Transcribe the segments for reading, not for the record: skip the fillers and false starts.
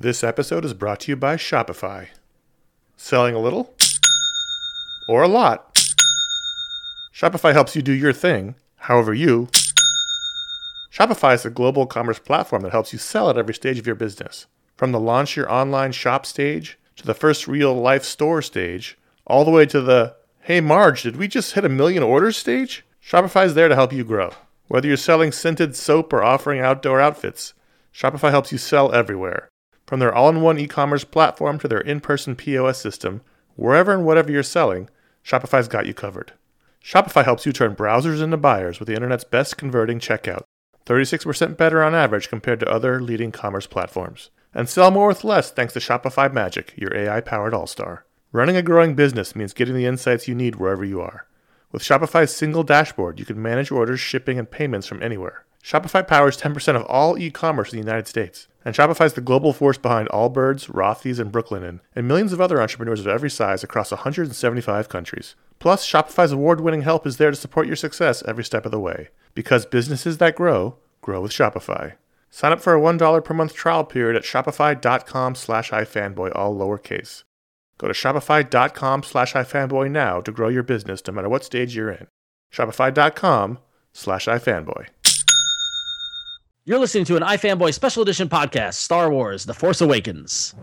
This episode is brought to you by Shopify. Selling a little? Or a lot? Shopify helps you do your thing, however you. Shopify is a global commerce platform that helps you sell at every stage of your business. From the launch your online shop stage, to the first real-life store stage, all the way to the, hey Marge, did we just hit 1 million orders stage? Shopify is there to help you grow. Whether you're selling scented soap or offering outdoor outfits, Shopify helps you sell everywhere. From their all-in-one e-commerce platform to their in-person POS system, wherever and whatever you're selling, Shopify's got you covered. Shopify helps you turn browsers into buyers with the internet's best converting checkout, 36% better on average compared to other leading commerce platforms. And sell more with less thanks to Shopify Magic, your AI-powered all-star. Running a growing business means getting the insights you need wherever you are. With Shopify's single dashboard, you can manage orders, shipping, and payments from anywhere. Shopify powers 10% of all e-commerce in the United States. And Shopify's the global force behind Allbirds, Rothy's, and Brooklinen, and millions of other entrepreneurs of every size across 175 countries. Plus, Shopify's award-winning help is there to support your success every step of the way. Because businesses that grow, grow with Shopify. Sign up for a $1 per month trial period at shopify.com/ifanboy, all lowercase. Go to shopify.com/ifanboy now to grow your business no matter what stage you're in. Shopify.com/ifanboy. You're listening to an iFanboy Special Edition podcast, Star Wars: The Force Awakens.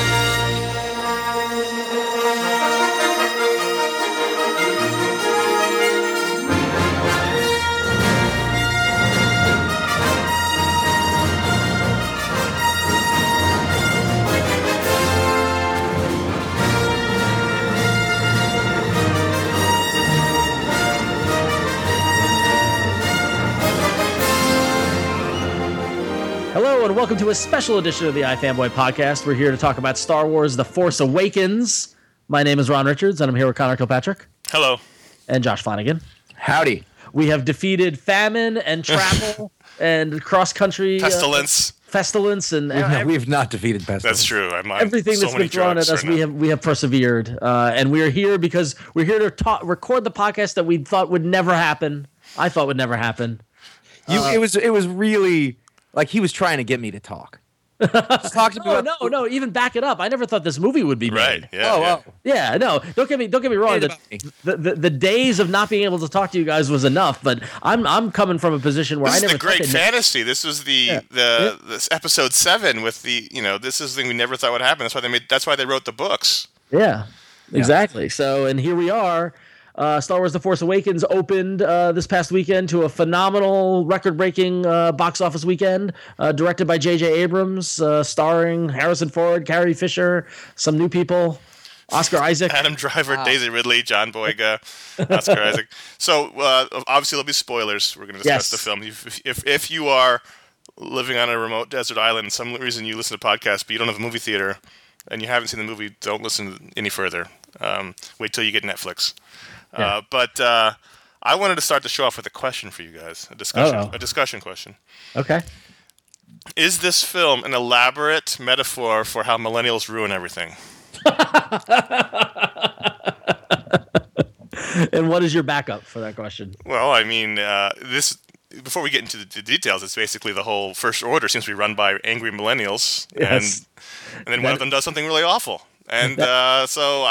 Hello and welcome to a special edition of the iFanboy podcast. We're here to talk about Star Wars: The Force Awakens. My name is Ron Richards, and I'm here with Connor Kilpatrick. Hello. And Josh Flanagan. Howdy. We have defeated famine and travel and cross-country pestilence, and we have not defeated pestilence. That's true. Everything that's been thrown at us, we have persevered, and we are here because we're here to record the podcast that we thought would never happen. I thought would never happen. It was really. Like, he was trying to get me to talk. Just talk to me about... No, even back it up. I never thought this movie would be made. Right, yeah. Yeah, no, don't get me wrong. The days of not being able to talk to you guys was enough, but I'm coming from a position where this I never... This is the great fantasy. This was this episode 7 with the, this is the thing we never thought would happen. That's why they wrote the books. Yeah, exactly. So, and here we are. Star Wars: The Force Awakens opened this past weekend to a phenomenal, record-breaking box office weekend, directed by J.J. Abrams, starring Harrison Ford, Carrie Fisher, some new people, Oscar Isaac. Adam Driver, Daisy Ridley, John Boyega, Oscar Isaac. So, obviously, there'll be spoilers. We're going to discuss the film. If you are living on a remote desert island, some reason you listen to podcasts, but you don't have a movie theater, and you haven't seen the movie, don't listen any further. Wait till you get Netflix. Yeah. But I wanted to start the show off with a question for you guys, a discussion question. Okay. Is this film an elaborate metaphor for how millennials ruin everything? And what is your backup for that question? Well, I mean, before we get into the details, it's basically the whole First Order seems to be run by angry millennials, yes. and then one of them does something really awful, and so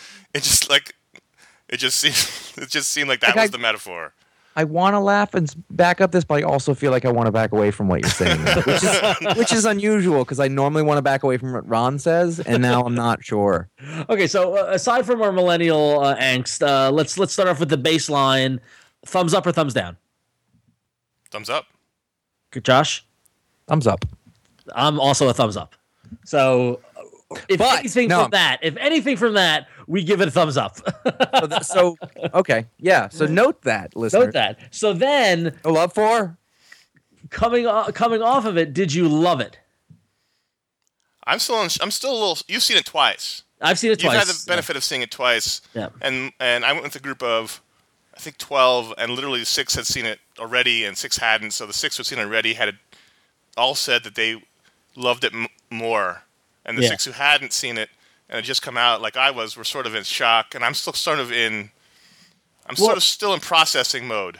it just seemed like that was the metaphor. I want to laugh and back up this, but I also feel like I want to back away from what you're saying, which is unusual because I normally want to back away from what Ron says, and now I'm not sure. Okay, so aside from our millennial angst, let's start off with the baseline. Thumbs up or thumbs down? Thumbs up. Good, Josh? Thumbs up. I'm also a thumbs up. So if anything from that, we give it a thumbs up. Okay, yeah. So note that, listener. Note that. So then, a love for coming off of it, did you love it? I'm still a little. You've seen it twice. I've seen it twice. You've had the benefit of seeing it twice. Yeah. And I went with a group of, I think 12, and literally 6 had seen it already, and 6 hadn't. So the 6 who had seen it already all said that they loved it more. And the 6 who hadn't seen it and had just come out, like I was, were sort of in shock. And I'm still sort of still in processing mode.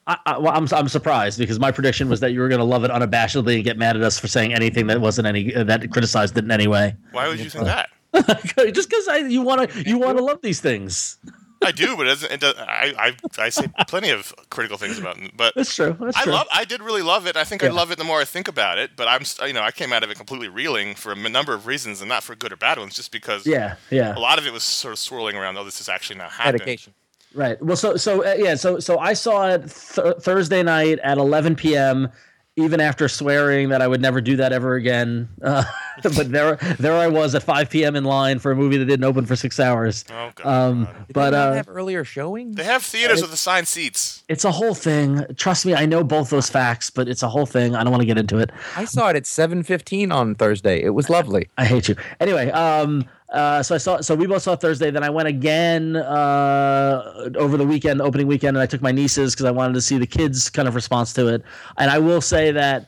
Well, I'm surprised because my prediction was that you were going to love it unabashedly and get mad at us for saying anything that wasn't that criticized it in any way. Why would you think that? Just because you want to love these things. I do, but I say plenty of critical things about it. But that's true. I did really love it. I think I love it the more I think about it. But I came out of it completely reeling for a number of reasons, and not for good or bad ones, just because a lot of it was sort of swirling around. Oh, this is actually not happening. Medication. Right. Well, so I saw it Thursday night at 11 p.m. Even after swearing that I would never do that ever again. But there I was at 5 p.m. in line for a movie that didn't open for 6 hours. Oh, God. But they have earlier showings? They have theaters with assigned seats. It's a whole thing. Trust me, I know both those facts, but it's a whole thing. I don't want to get into it. I saw it at 7:15 on Thursday. It was lovely. I hate you. Anyway, so we both saw Thursday. Then I went again over the weekend, opening weekend, and I took my nieces because I wanted to see the kids' kind of response to it. And I will say that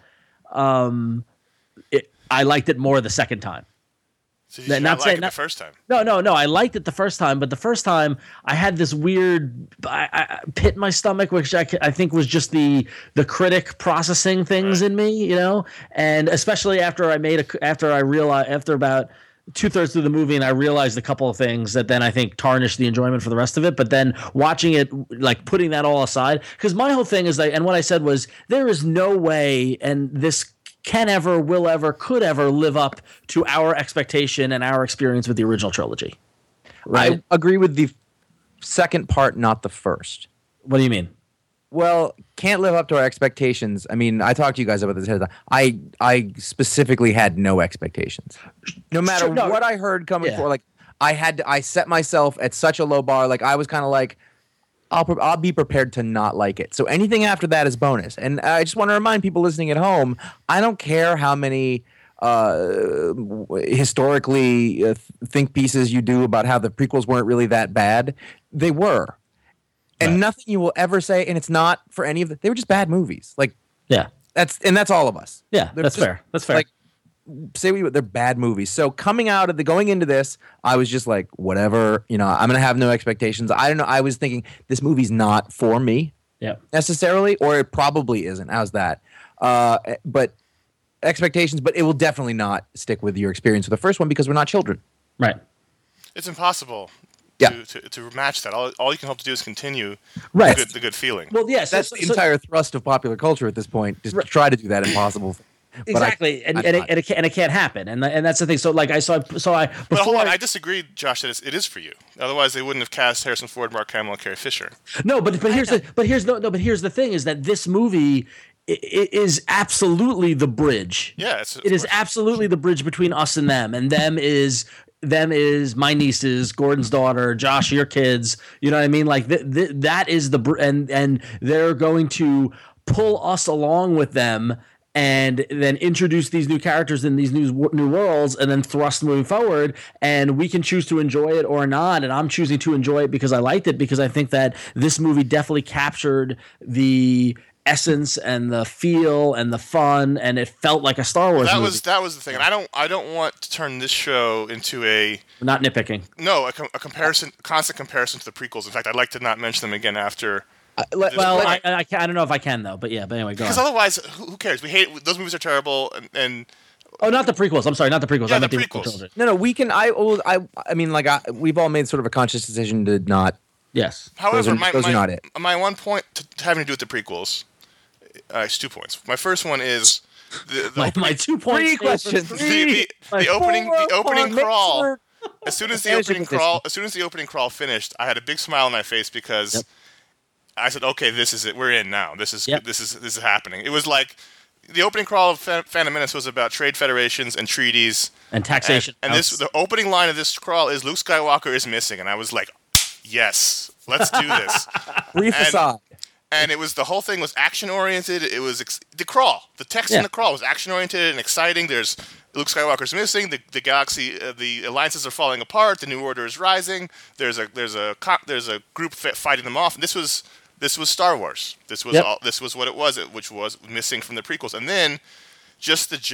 I liked it more the second time. So you did not like it the first time? No. I liked it the first time, but the first time I had this weird pit in my stomach, which I think was just the critic processing things in me, and especially after after about 2/3 through the movie, and I realized a couple of things that then I think tarnished the enjoyment for the rest of it. But then watching it, like putting that all aside, because my whole thing is and what I said was there is no way, and this can ever, will ever, could ever live up to our expectation and our experience with the original trilogy. Right? I agree with the second part, not the first. What do you mean? Well, can't live up to our expectations. I mean, I talked to you guys about this ahead of time. I specifically had no expectations. No matter what I heard coming forward, like I set myself at such a low bar. Like I was kind of like, I'll be prepared to not like it. So anything after that is bonus. And I just want to remind people listening at home, I don't care how many historically think pieces you do about how the prequels weren't really that bad. They were. And nothing you will ever say, and it's not for any of them. They were just bad movies. Like, that's all of us. Yeah, that's fair. That's fair. Like, they're bad movies. So going into this, I was just like, whatever. I'm gonna have no expectations. I don't know. I was thinking this movie's not for me, necessarily, or it probably isn't. How's that? But expectations. But it will definitely not stick with your experience with the first one because we're not children. Right. It's impossible. To match that, all you can hope to do is continue the good feeling. Well, yes, that's the entire thrust of popular culture at this point. Just to try to do that impossible. Exactly, and it can't happen, and that's the thing. So like But hold on, I disagree, Josh. That it is for you. Otherwise, they wouldn't have cast Harrison Ford, Mark Hamill, and Carrie Fisher. No, but here's the thing: is that this movie is absolutely the bridge. Yeah, it is absolutely the bridge between us and them, and them is my nieces, Gordon's daughter, Josh, your kids. You know what I mean? Like that is and they're going to pull us along with them. And then introduce these new characters in these new worlds, and then thrust moving forward. And we can choose to enjoy it or not. And I'm choosing to enjoy it because I liked it, because I think that this movie definitely captured the essence and the feel and the fun, and it felt like a Star Wars movie. That was the thing. And I don't want to turn this show into a not nitpicking. No, a constant comparison to the prequels. In fact, I'd like to not mention them again after. I don't know if I can though, but anyway, go on. Because otherwise, who cares? We hate those movies are terrible, and oh, not the prequels. I'm sorry, not the prequels. Yeah, I meant the prequels. No, we can. I mean, like we've all made sort of a conscious decision to not. Yes. However, those are not it. My one point having to do with the prequels. It's 2 points. My first one is my 2 points. Three questions. The opening crawl. As soon as the opening crawl finished, I had a big smile on my face because. I said, "Okay, this is it. We're in now. This is happening." It was like the opening crawl of Phantom Menace was about trade federations and treaties and taxation. And the opening line of this crawl is Luke Skywalker is missing, and I was like, "Yes, let's do this." Brief aside. And it was the whole thing was action oriented. It was the crawl. The text in the crawl was action oriented and exciting. There's Luke Skywalker's missing. The galaxy, the alliances are falling apart. The New Order is rising. There's a group fighting them off. And this was Star Wars. This was what it was, which was missing from the prequels. And then just the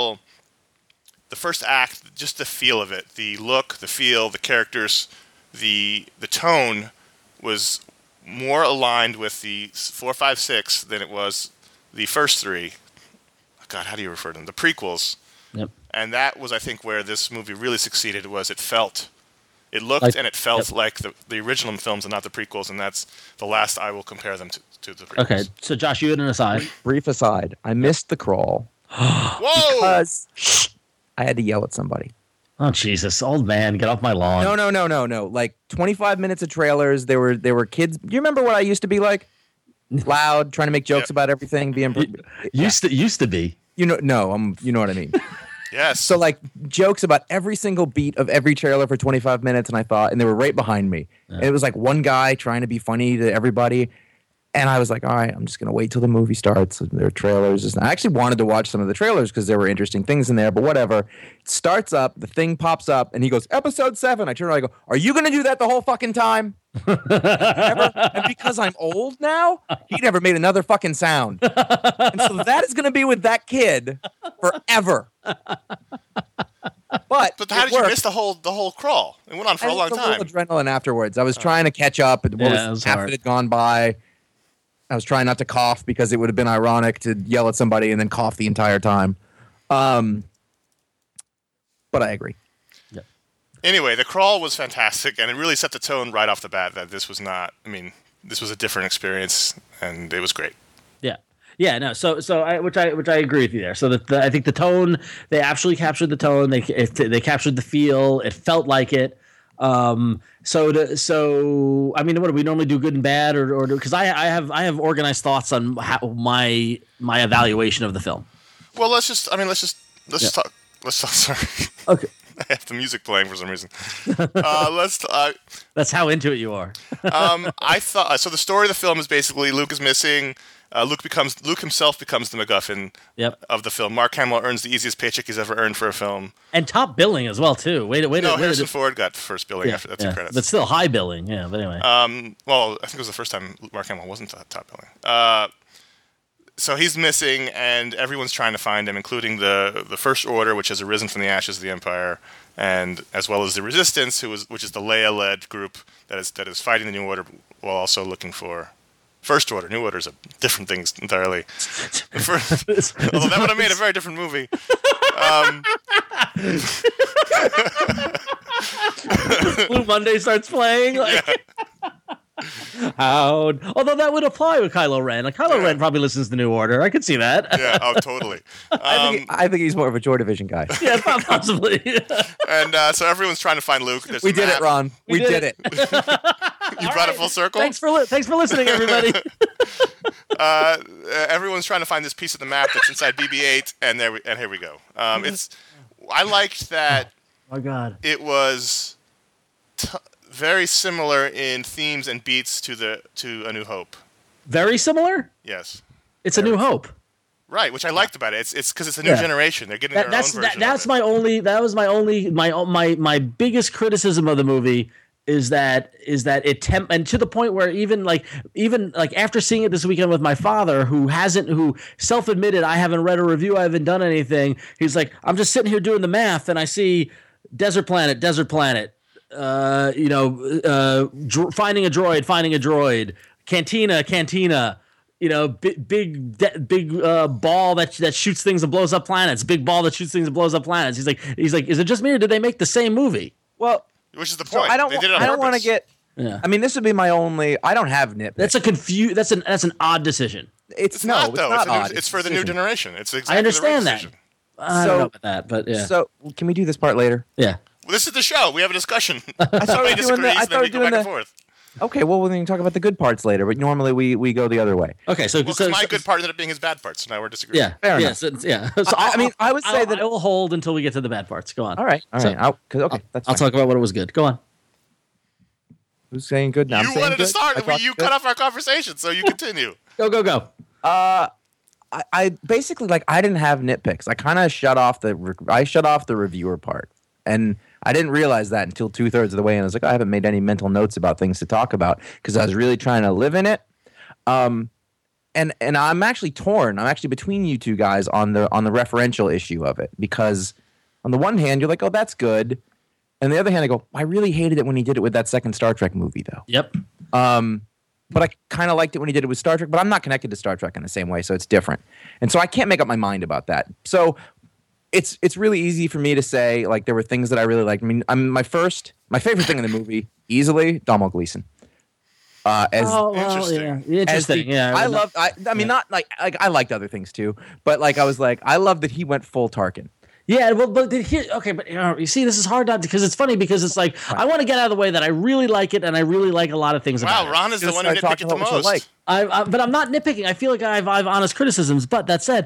first act, just the feel of it, the look, the feel, the characters, the tone was more aligned with the 4, 5, 6 than it was the first 3. God, how do you refer to them? The prequels. Yep. And that was, I think, where this movie really succeeded. It looked and it felt like the original films and not the prequels, and that's the last I will compare them to the prequels. Okay, so Josh, you had an aside. Brief aside. I missed the crawl. Whoa! Because I had to yell at somebody. Oh, Jesus. Old man, get off my lawn. No. Like 25 minutes of trailers. There were kids. Do you remember what I used to be like? Loud, trying to make jokes about everything. Used to be. You know what I mean. Yes. So like jokes about every single beat of every trailer for 25 minutes, and they were right behind me. Yeah. And it was like one guy trying to be funny to everybody. And I was like, all right, I'm just going to wait till the movie starts. There are trailers. I actually wanted to watch some of the trailers because there were interesting things in there, but whatever. It starts up, the thing pops up, and he goes, episode 7. I turn around, I go, are you going to do that the whole fucking time? And because I'm old now, he never made another fucking sound. And so that is going to be with that kid forever. But how did you miss the whole crawl? It went on for a long time. Adrenaline afterwards. I was trying to catch up. Half it had gone by. I was trying not to cough because it would have been ironic to yell at somebody and then cough the entire time. But I agree. Yep. Anyway, the crawl was fantastic, and it really set the tone right off the bat that this was a different experience, and it was great. Yeah, no. So which I agree with you there. So I think the tone, they actually captured the tone. They captured the feel. It felt like it. So I mean, what do we normally do, good and bad, or because I have organized thoughts on how my evaluation of the film. Well, let's just talk. Sorry. Okay. I have the music playing for some reason. That's how into it you are. I thought so. The story of the film is basically Luke is missing. Luke himself becomes the MacGuffin of the film. Mark Hamill earns the easiest paycheck he's ever earned for a film, and top billing as well too. Harrison Ford got first billing after that's credits, but still high billing. Yeah, but anyway. Well, I think it was the first time Mark Hamill wasn't top billing. So he's missing, and everyone's trying to find him, including the First Order, which has arisen from the ashes of the Empire, and as well as the Resistance, which is the Leia-led group that is fighting the New Order while also looking for First Order. New Order is different things entirely. Although that would have made a very different movie. Blue Monday starts playing. Although that would apply with Kylo Ren. Like Kylo Ren probably listens to New Order. I could see that. Yeah. Oh, totally. I think he's more of a Joy Division guy. Yeah, possibly. And so everyone's trying to find Luke. We did it, Ron. We did it. You brought it full circle. Thanks for listening, everybody. Everyone's trying to find this piece of the map that's inside BB-8, and here we go. I liked that. Oh my God! It was very similar in themes and beats to A New Hope. Very similar? Yes. It's A New Hope. Right, which I liked about it. It's because it's a new generation. They're getting their own version. That was my biggest criticism of the movie is that it and to the point where even after seeing it this weekend with my father, who self-admitted, I haven't read a review, I haven't done anything. He's like, I'm just sitting here doing the math and I see desert planet, finding a droid, cantina, big ball that shoots things and blows up planets, big ball that shoots things and blows up planets. He's like, is it just me or did they make the same movie? Well, which is the point. So I don't want to get. Yeah. I mean, this would be my only. I don't have nitpicks. That's an odd decision. It's not odd. It's for the new generation. It's exactly. I understand the right that. I don't know about that, but yeah. So can we do this part later? Yeah. Well, this is the show. We have a discussion. I started doing the. Then we go back and forth. Okay, well, we can talk about the good parts later, but normally we go the other way. Okay, so my good part ended up being his bad parts, so now we're disagreeing. Yeah, fair enough. So I would say that it will hold until we get to the bad parts. Go on. All right. That's fine. I'll talk about what it was good. Go on. Who's saying good now? You wanted to start. You cut off our conversation, so you continue. Go. I basically I didn't have nitpicks. I kind of shut off the reviewer part, and I didn't realize that until 2/3 of the way, and I was like, I haven't made any mental notes about things to talk about because I was really trying to live in it. And I'm actually torn. I'm actually between you two guys on the referential issue of it, because on the one hand you're like, oh, that's good, and the other hand I go, I really hated it when he did it with that second Star Trek movie though. Yep. but I kind of liked it when he did it with Star Trek. But I'm not connected to Star Trek in the same way, so it's different. And so I can't make up my mind about that. So it's really easy for me to say like there were things that I really liked. I mean, my favorite thing in the movie easily Domhnall Gleeson. Interesting. I mean, not like I liked other things too, but like I was like I love that he went full Tarkin. Yeah, well, but here, okay, but you see, this is hard not because it's funny because it's like I want to get out of the way that I really like it and I really like a lot of things about it. Wow, Ron is the one who nitpicked it the most. But I'm not nitpicking. I feel like I have honest criticisms. But that said,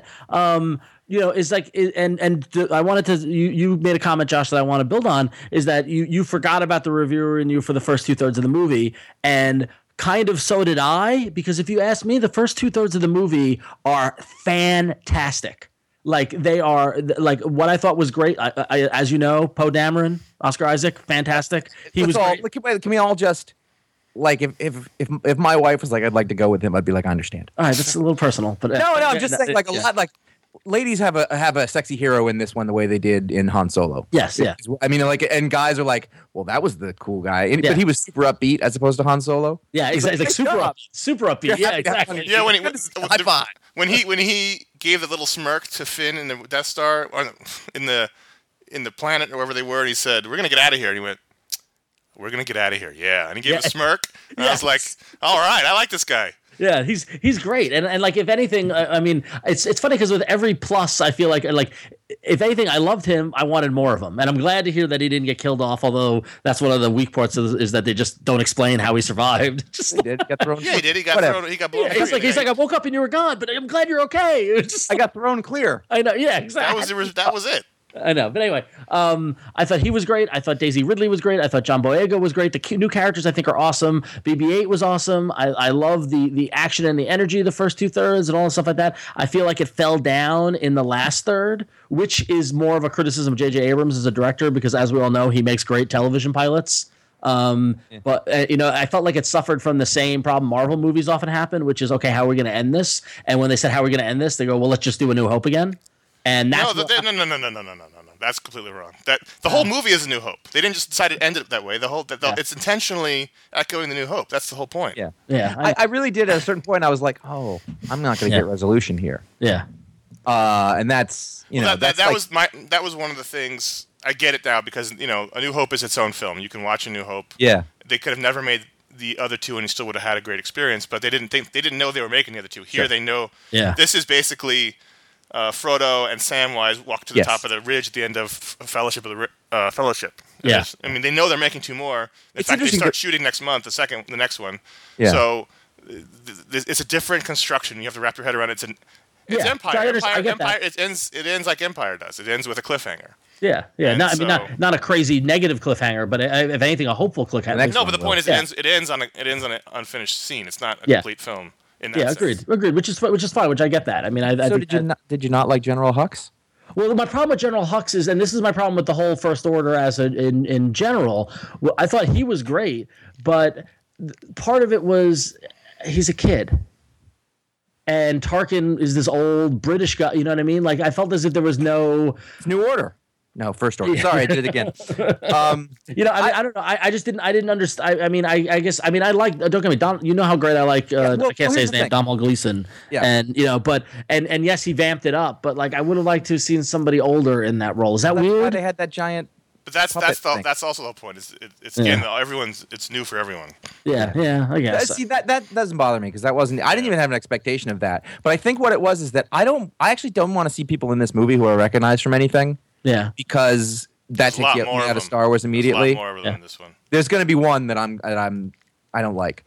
it's like, and I wanted to. You made a comment, Josh, that I want to build on is that you forgot about the reviewer in you for the first 2/3 of the movie, and kind of so did I, because if you ask me, the first 2/3 of the movie are fantastic. Like they are, like what I thought was great. I as you know, Poe Dameron, Oscar Isaac, fantastic. He was great. Can we all just like if my wife was like, I'd like to go with him, I'd be like, I understand. All right, that's a little personal, but no, I'm just saying like a lot like. Ladies have a sexy hero in this one the way they did in Han Solo. Yes, yeah. I mean, like, and guys are like, well, that was the cool guy, but he was super upbeat as opposed to Han Solo. Yeah, exactly. Like super upbeat. Yeah, exactly. Yeah, when he gave the little smirk to Finn in the Death Star or in the planet or wherever they were, and he said, "We're gonna get out of here," and he went, "We're gonna get out of here." Yeah, and he gave a smirk, and I was like, "All right, I like this guy." Yeah, he's great, and like if anything, I mean, it's funny because with every plus, I feel like if anything, I loved him. I wanted more of him, and I'm glad to hear that he didn't get killed off. Although that's one of the weak parts is that they just don't explain how he survived. He did get thrown. Yeah, he did. He got thrown. He got blown. Yeah, he's like I woke up and you were gone, but I'm glad you're okay. I got thrown clear. I know. Yeah, exactly. That was it. I know, but anyway, I thought he was great. I thought Daisy Ridley was great. I thought John Boyega was great. The new characters I think are awesome. BB-8 was awesome. I love the action and the energy of the first 2/3 and all the stuff like that. I feel like it fell down in the last third, which is more of a criticism of J.J. Abrams as a director because, as we all know, he makes great television pilots. But I felt like it suffered from the same problem Marvel movies often happen, which is, okay, how are we going to end this? And when they said, how are we going to end this? They go, well, let's just do A New Hope again. And that's no. That's completely wrong. That the whole movie is A New Hope. They didn't just decide to end it that way. It's intentionally echoing The New Hope. That's the whole point. Yeah. I really did at a certain point. I was like, oh, I'm not going to get resolution here. Yeah. And that's that was one of the things. I get it now because A New Hope is its own film. You can watch A New Hope. Yeah. They could have never made the other two, and you still would have had a great experience. But they didn't know they were making the other two. Here they know. Yeah. This is basically. Frodo and Samwise walk to the top of the ridge at the end of Fellowship of the Fellowship. Yeah. I mean, they know they're making two more. In fact, they start shooting next month. The next one. Yeah. So it's a different construction. You have to wrap your head around it. It's Empire. Empire. It ends like Empire does. It ends with a cliffhanger. Yeah. Not a crazy negative cliffhanger, but if anything, a hopeful cliffhanger. No, but the point is, it ends on an unfinished scene. It's not a complete film. Agreed. Which is fine. Which I get that. I mean, did you not like General Hux? Well, my problem with General Hux is, and this is my problem with the whole First Order in general. Well, I thought he was great, but part of it was he's a kid, and Tarkin is this old British guy. You know what I mean? Like I felt as if there was no New Order. No, First Order. Sorry, I did it again. I don't know. I just didn't. I didn't understand. I guess. I like. Don't get me. Don. You know how great I like. I can't say his name. Domhnall Gleeson. Yeah. And but yes, he vamped it up. But like, I would have liked to have seen somebody older in that role. Is that weird? Why they had that giant. But that's also the whole point. It's again, it's new for everyone. Yeah. I guess. See, that doesn't bother me because that wasn't. I didn't even have an expectation of that. But I think what it was is that I actually don't want to see people in this movie who are recognized from anything. Yeah, because that takes you out of Star Wars immediately. There's a lot more of them in this one. There's going to be one that I don't like.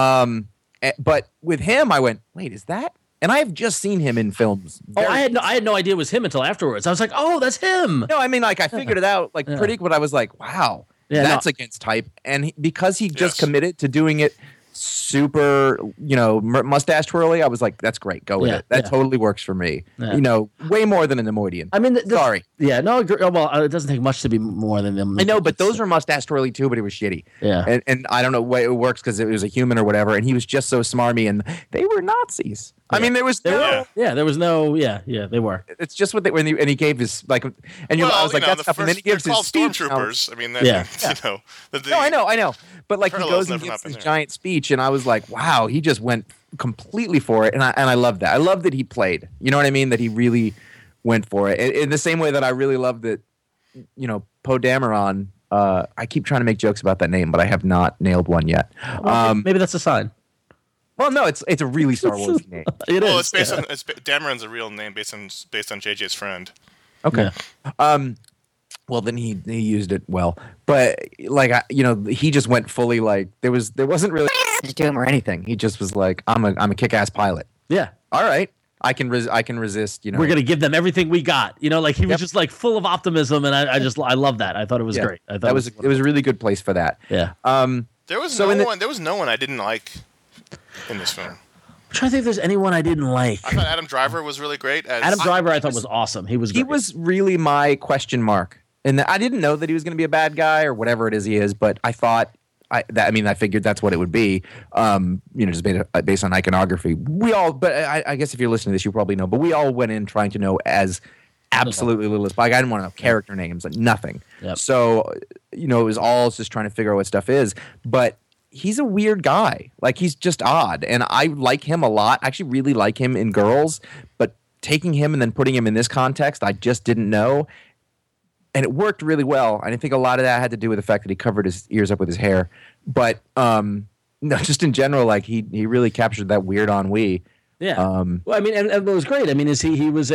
But with him, I went, wait, is that? And I have just seen him in films. I had no idea it was him until afterwards. I was like, oh, that's him. No, I mean, like I figured it out pretty, but I was like, wow, that's against type. And because he just committed to doing it super, mustache twirly, I was like, that's great. Go with it. That totally works for me. Yeah. Way more than a Nemoidian. I mean, sorry. Yeah, no, well, it doesn't take much to be more than them. I know, but those were mustache twirly too, but it was shitty. Yeah. And I don't know why it works because it was a human or whatever, and he was just so smarmy, and they were Nazis. Yeah. I mean, there was they were. It's just what and he gave his I was like, that's tough. And then he gives his speech. Stormtroopers. I mean, No, I know. But like he goes and gives his giant speech. speech, and I was like, wow, he just went completely for it, and I love that. I love that he played. You know what I mean? That he really went for it. In the same way that I really love that, Poe Dameron. I keep trying to make jokes about that name, but I have not nailed one yet. Maybe that's a sign. Well, no, it's a really Star Wars name. It's based on Dameron's a real name based on JJ's friend. Okay. Yeah. Well, then he used it well, but he just went fully like there wasn't really to him or anything. He just was like, I'm a kick-ass pilot. Yeah. All right. I can resist. We're gonna give them everything we got. He was just like full of optimism, and I love that. I thought it was great. I thought it was a really good place for that. Yeah. There was no one I didn't like in this film. I'm trying to think if there's anyone I didn't like. I thought Adam Driver was really great. Adam Driver I thought was awesome. He was great. He was really my question mark. And I didn't know that he was going to be a bad guy or whatever it is he is, but I thought I figured that's what it would be. Just based on iconography. I guess if you're listening to this, you probably know. But we all went in trying to know as absolutely little as. Like I didn't want to know character names, like nothing. Yep. So it was all just trying to figure out what stuff is. But he's a weird guy. Like he's just odd, and I like him a lot. I actually really like him in Girls, but taking him and then putting him in this context, I just didn't know. And it worked really well. And I think a lot of that had to do with the fact that he covered his ears up with his hair. But no, just in general, like he really captured that weird ennui. Yeah. Well, I mean, and it was great. I mean, he was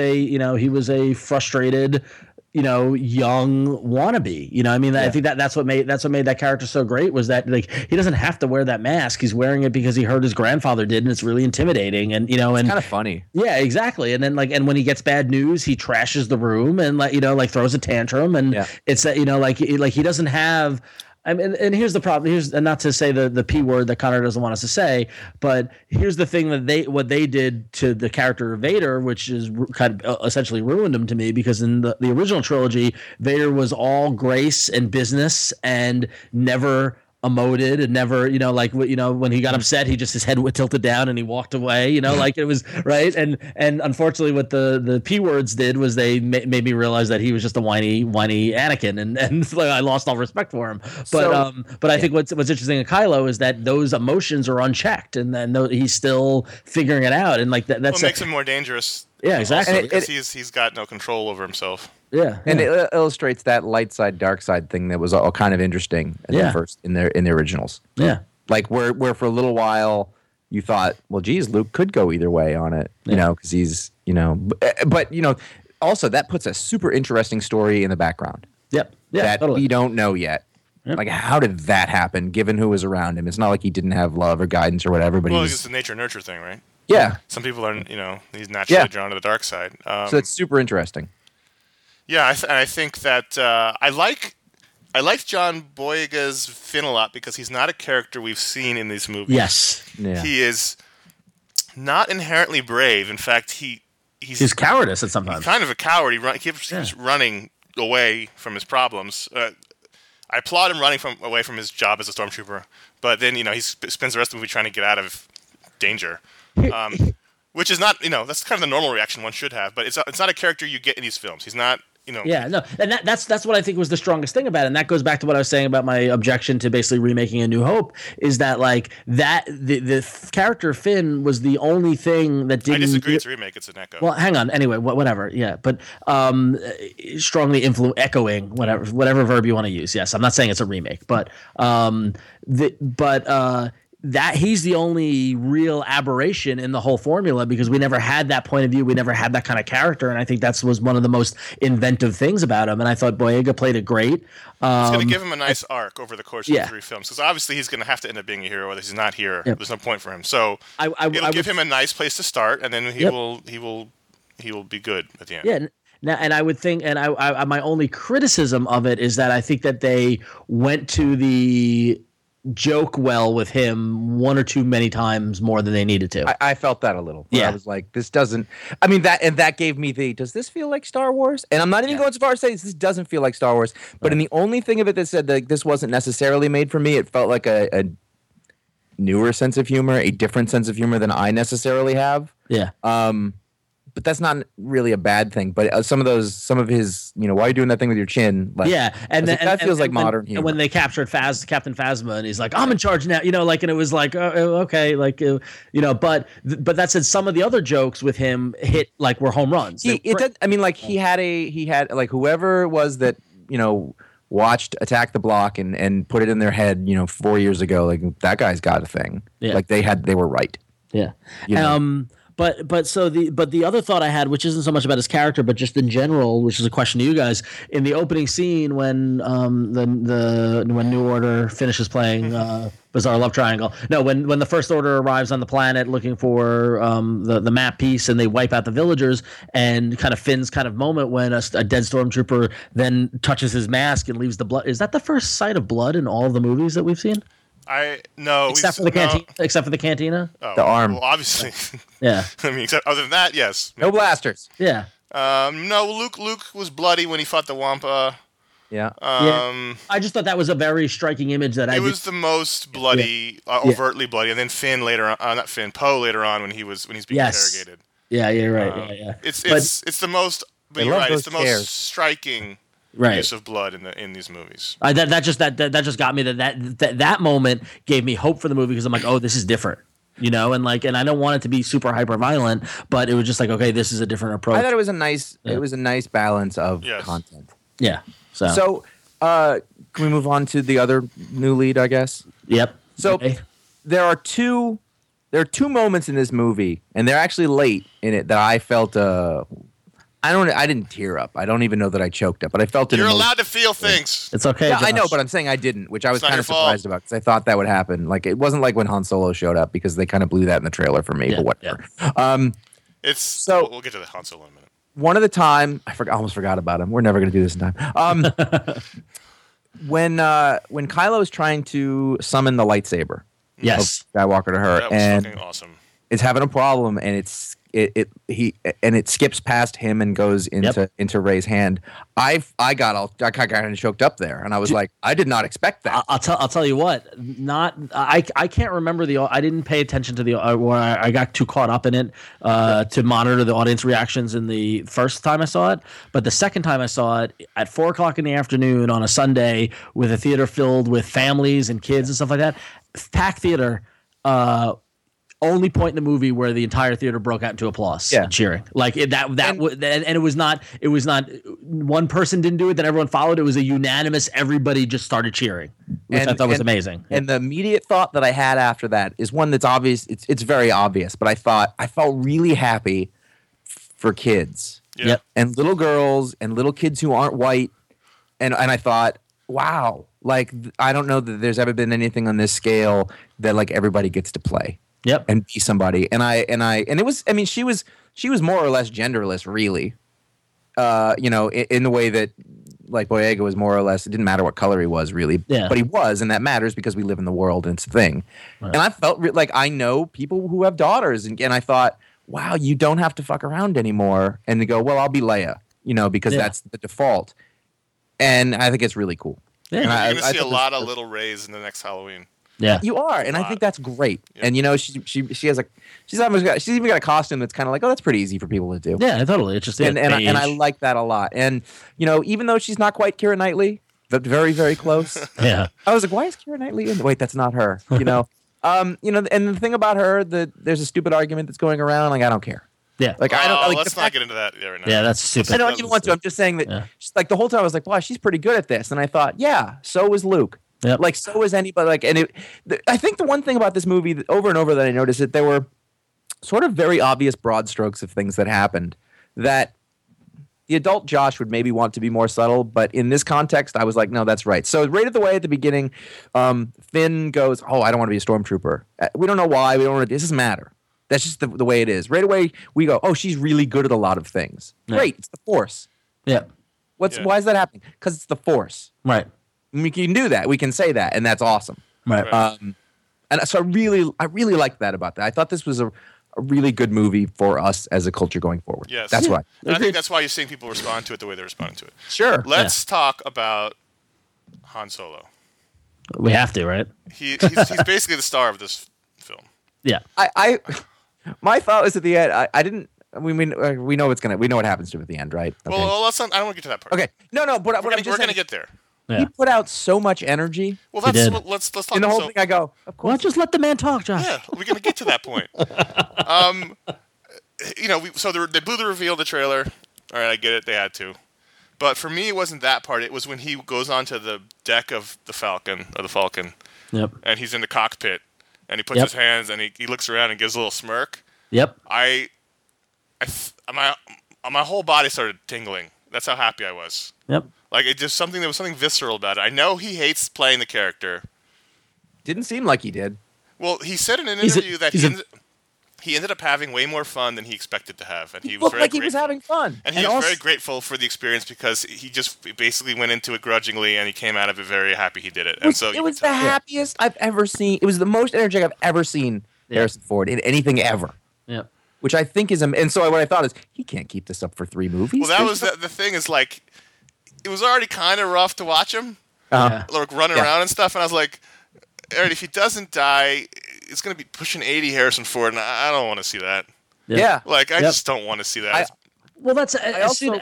a frustrated, young wannabe. I mean, I think that's what made that character so great was that like he doesn't have to wear that mask. He's wearing it because he heard his grandfather did, and it's really intimidating. And and it's kind of funny. Yeah, exactly. And then and when he gets bad news, he trashes the room and throws a tantrum. And it's that he doesn't have. I mean, and here's the problem. Here's not to say the P word that Connor doesn't want us to say, but here's the thing that what they did to the character of Vader, which is kind of essentially ruined him to me, because in the original trilogy, Vader was all grace and business and never emoted and never, when he got upset, he just his head tilted down and he walked away, it was right. And unfortunately, what the P words did was they made me realize that he was just a whiny Anakin, and I lost all respect for him. But I think what's interesting in Kylo is that those emotions are unchecked, and then he's still figuring it out, and that's makes him more dangerous. Yeah, exactly. Because he's got no control over himself. Yeah, and it illustrates that light side, dark side thing that was all kind of interesting in the originals. Yeah, like where for a little while you thought, well, geez, Luke could go either way on it, because he's but also that puts a super interesting story in the background. Yep, yeah, that totally. we don't know yet. Yep. Like, how did that happen? Given who was around him, it's not like he didn't have love or guidance or whatever. But it's the nature nurture thing, right? Yeah, some people are, he's naturally drawn to the dark side. So it's super interesting. Yeah, I think that I like John Boyega's Finn a lot because he's not a character we've seen in these movies. Yes, he is not inherently brave. In fact, he's cowardice at sometimes. He's kind of a coward. He keeps running away from his problems. I applaud him running away from his job as a stormtrooper, but then he spends the rest of the movie trying to get out of danger. Which is not, that's kind of the normal reaction one should have, but it's not a character you get in these films. He's not, Yeah, no, and that's what I think was the strongest thing about it, and that goes back to what I was saying about my objection to basically remaking A New Hope, is that the character Finn was the only thing that didn't. I disagree. It's a remake. It's an echo. Well, hang on. Anyway, whatever. Yeah, but strongly echoing whatever verb you want to use. Yes, I'm not saying it's a remake, but that he's the only real aberration in the whole formula, because we never had that point of view. We never had that kind of character. And I think that was one of the most inventive things about him. And I thought Boyega played it great. It's going to give him a nice arc over the course of the 3 films. Because obviously he's going to have to end up being a hero, whether he's not here. Yep. There's no point for him. So it'll give him a nice place to start, and then he will be good at the end. Yeah. Now, and I would think, and I my only criticism of it is that I think that they went to the joke well with him one or two many times more than they needed to. I felt that a little. I was like, this doesn't. I mean, that gave me does this feel like Star Wars? And I'm not even going so far as to say this doesn't feel like Star Wars. But in the only thing of it that said that this wasn't necessarily made for me, it felt like a newer sense of humor, a different sense of humor than I necessarily have. Yeah. but that's not really a bad thing. But some of his, why are you doing that thing with your chin? Like, that feels like modern humor. And when they captured Captain Phasma, and he's like, I'm in charge now, and it was like, okay, like, but that said, some of the other jokes with him hit like were home runs. He had like whoever it was that, watched Attack the Block and put it in their head, 4 years ago, like that guy's got a thing. Yeah. Like they were right. Yeah. But the other thought I had, which isn't so much about his character, but just in general, which is a question to you guys, in the opening scene when when New Order finishes playing Bizarre Love Triangle. No, when the First Order arrives on the planet looking for the map piece, and they wipe out the villagers, and kind of Finn's kind of moment when a dead stormtrooper then touches his mask and leaves the blood. Is that the first sight of blood in all of the movies that we've seen? Except for the cantina. Oh, the arm. Well, obviously. Yeah. I mean, other than that, yes. No blasters. Yeah. No, Luke was bloody when he fought the Wampa. Yeah. I just thought that was a very striking image it was the most bloody, overtly bloody, and then Finn later on, not Finn, Poe later on when he's being interrogated. Yeah, you're right. Yeah. It's the most. But you're right. It's the most striking. Use of blood in these movies. That just got me. That moment gave me hope for the movie, because I'm like, oh, this is different, and I don't want it to be super hyper violent, but it was just like, okay, this is a different approach. I thought it was a nice balance of content. Yeah. So can we move on to the other new lead, I guess? Yep. So okay. There are two moments in this movie, and they're actually late in it, that I felt I didn't tear up. I don't even know that I choked up, but I felt it. You're allowed to feel things. It's okay. Yeah, Josh. I know, but I'm saying I didn't, which I was kind of surprised about, because I thought that would happen. Like, it wasn't like when Han Solo showed up, because they kind of blew that in the trailer for me. But whatever. Yeah. We'll get to the Han Solo in a minute. One of the time, I almost forgot about him. We're never going to do this in time. When Kylo is trying to summon the lightsaber, yes, of Skywalker to her, that was and fucking awesome. It's having a problem, and it skips past him and goes into Rey's hand. I got kind of choked up there, and I was like, I did not expect that. I'll tell you what. I can't remember I didn't pay attention to where I got too caught up in it to monitor the audience reactions in the first time I saw it. But the second time I saw it at 4:00 in the afternoon on a Sunday with a theater filled with families and kids and stuff like that, packed theater. Only point in the movie where the entire theater broke out into applause and cheering. Like and it was not one person didn't do it, then everyone followed. It was a unanimous, everybody just started cheering, which I thought was amazing. And the immediate thought that I had after that is one that's obvious. It's very obvious, but I felt really happy for kids. Yep. And little girls and little kids who aren't white. And I thought, wow, like, I don't know that there's ever been anything on this scale that like everybody gets to play. Yep. And be somebody. And it was, I mean, she was more or less genderless, really. In the way that like Boyega was more or less, it didn't matter what color he was, really. Yeah. But he was, and that matters because we live in the world and it's a thing. Right. And I felt like I know people who have daughters, and I thought, wow, you don't have to fuck around anymore. And they go, well, I'll be Leia, because that's the default. And I think it's really cool. Yeah. You're going to see a lot of little Reys in the next Halloween. Yeah, you are, and I think that's great. Yep. And she has she's even got a costume that's kind of like, oh, that's pretty easy for people to do. Yeah, totally. It's just and I like that a lot. And even though she's not quite Keira Knightley, but very very close. Yeah, I was like, why is Keira Knightley in? Wait, that's not her. And the thing about her, there's a stupid argument that's going around. Like, I don't care. Yeah, like I don't. Let's not get into that right now. Yeah, that's stupid. I don't even want to. I'm just saying that. Like the whole time, I was like, wow, she's pretty good at this. And I thought, yeah, so was Luke. Yep. Like, so is anybody. Like, and I think the one thing about this movie that over and over that I noticed that there were sort of very obvious broad strokes of things that happened that the adult Josh would maybe want to be more subtle, but in this context, I was like, no, that's right. So right at the way at the beginning, Finn goes, oh, I don't want to be a stormtrooper. We don't know why. We don't. It doesn't matter. That's just the way it is. Right away, we go, oh, she's really good at a lot of things. Yeah. Great, it's the Force. Yeah. Why is that happening? Because it's the Force. Right. We can do that. We can say that, and that's awesome. Right. And so I really liked that about that. I thought this was a really good movie for us as a culture going forward. Yes. That's right. And I think that's why you're seeing people respond to it the way they're responding to it. Sure. Let's talk about Han Solo. We have to, right? He's basically the star of this film. Yeah. My thought was at the end, I didn't we know we know what happens to him at the end, right? Okay. Well, let's not, I don't want to get to that part. Okay, no, but we're gonna get there. He put out so much energy. Well, let's talk. In the whole thing, I go, of course. Well, just let the man talk, Josh. Yeah, we're gonna get to that point. They blew the reveal of the trailer. All right, I get it. They had to. But for me, it wasn't that part. It was when he goes onto the deck of the Falcon. Yep. And he's in the cockpit, and he puts his hands, and he looks around and gives a little smirk. Yep. My whole body started tingling. That's how happy I was. Yep. Like there was something visceral about it. I know he hates playing the character. Didn't seem like he did. Well, he said in an interview that he ended up having way more fun than he expected to have, and he was very grateful. He was having fun. And he was very grateful for the experience because he just basically went into it grudgingly, and he came out of it very happy he did it. And so it was the happiest I've ever seen. It was the most energetic I've ever seen Harrison Ford in anything ever. Yeah. Which I think is, and so what I thought is, he can't keep this up for 3 movies. Well, that was the thing is like, it was already kind of rough to watch him, like running around and stuff, and I was like, all right, if he doesn't die, it's going to be pushing 80 Harrison Ford, and I don't want to see that. Yeah. Like, I just don't want to see that. Well, that's as soon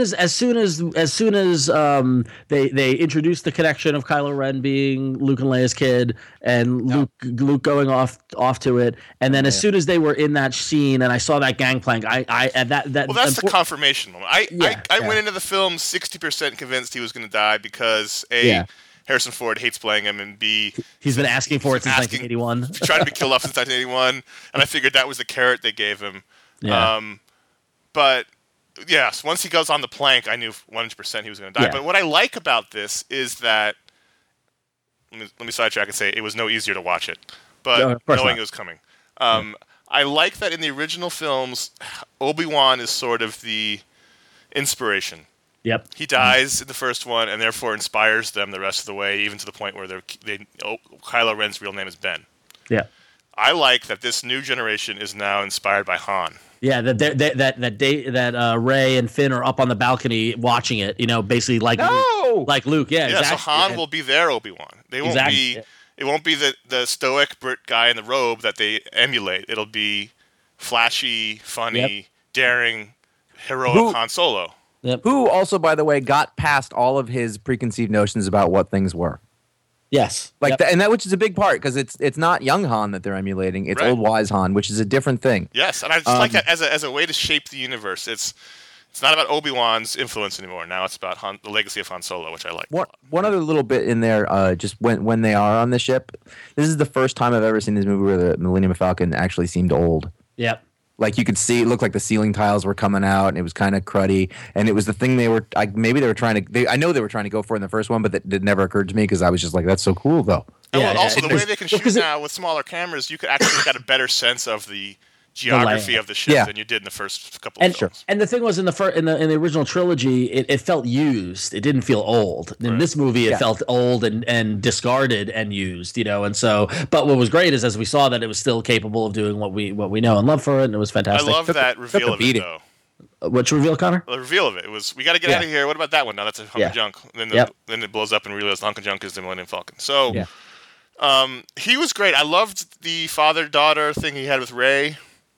as they introduced the connection of Kylo Ren being Luke and Leia's kid, and Luke going off to it, and then as soon as they were in that scene, and I saw that gangplank, that's the confirmation moment. I went into the film 60% convinced he was going to die because Harrison Ford hates playing him, and B, he's been asking for it since 1981. Tried to be killed off since 1981, and I figured that was the carrot they gave him. Yeah. But yes, once he goes on the plank, I knew 100% he was going to die. Yeah. But what I like about this is that let me sidetrack and say it was no easier to watch it, but knowing it was coming. I like that in the original films, Obi-Wan is sort of the inspiration. Yep. He dies in the first one, and therefore inspires them the rest of the way, even to the point where Kylo Ren's real name is Ben. Yeah. I like that this new generation is now inspired by Han. Yeah, that Rey and Finn are up on the balcony watching it. Basically like Luke. Yeah, exactly. So Han will be their Obi-Wan. They won't be. It won't be the stoic Brit guy in the robe that they emulate. It'll be flashy, funny, daring, heroic Han Solo. Yep. Who also, by the way, got past all of his preconceived notions about what things were. Yes, and that which is a big part because it's not young Han that they're emulating; it's old wise Han, which is a different thing. Yes, and I just like that as a way to shape the universe. It's not about Obi-Wan's influence anymore. Now it's about the legacy of Han Solo, which I like. One other little bit in there, just when they are on the ship. This is the first time I've ever seen this movie where the Millennium Falcon actually seemed old. Yep. Like you could see, it looked like the ceiling tiles were coming out, and it was kind of cruddy. And it was the thing maybe they were trying to. I know they were trying to go for in the first one, but that never occurred to me because I was just like, "That's so cool, though." Also, the way they can shoot now with smaller cameras, you could actually get a better sense of the geography of the ship than you did in the first couple of films. And the thing was in the original trilogy, it felt used. It didn't feel old. In this movie, it felt old and discarded and used. And so, but what was great is as we saw that it was still capable of doing what we know and love for it, and it was fantastic. I love that reveal of it though. Which reveal, Connor? The reveal of it. It was we got to get out of here. What about that one? No, that's a hunk of junk. Then it blows up and realizes the hunk of junk is the Millennium Falcon. So, he was great. I loved the father-daughter thing he had with Rey.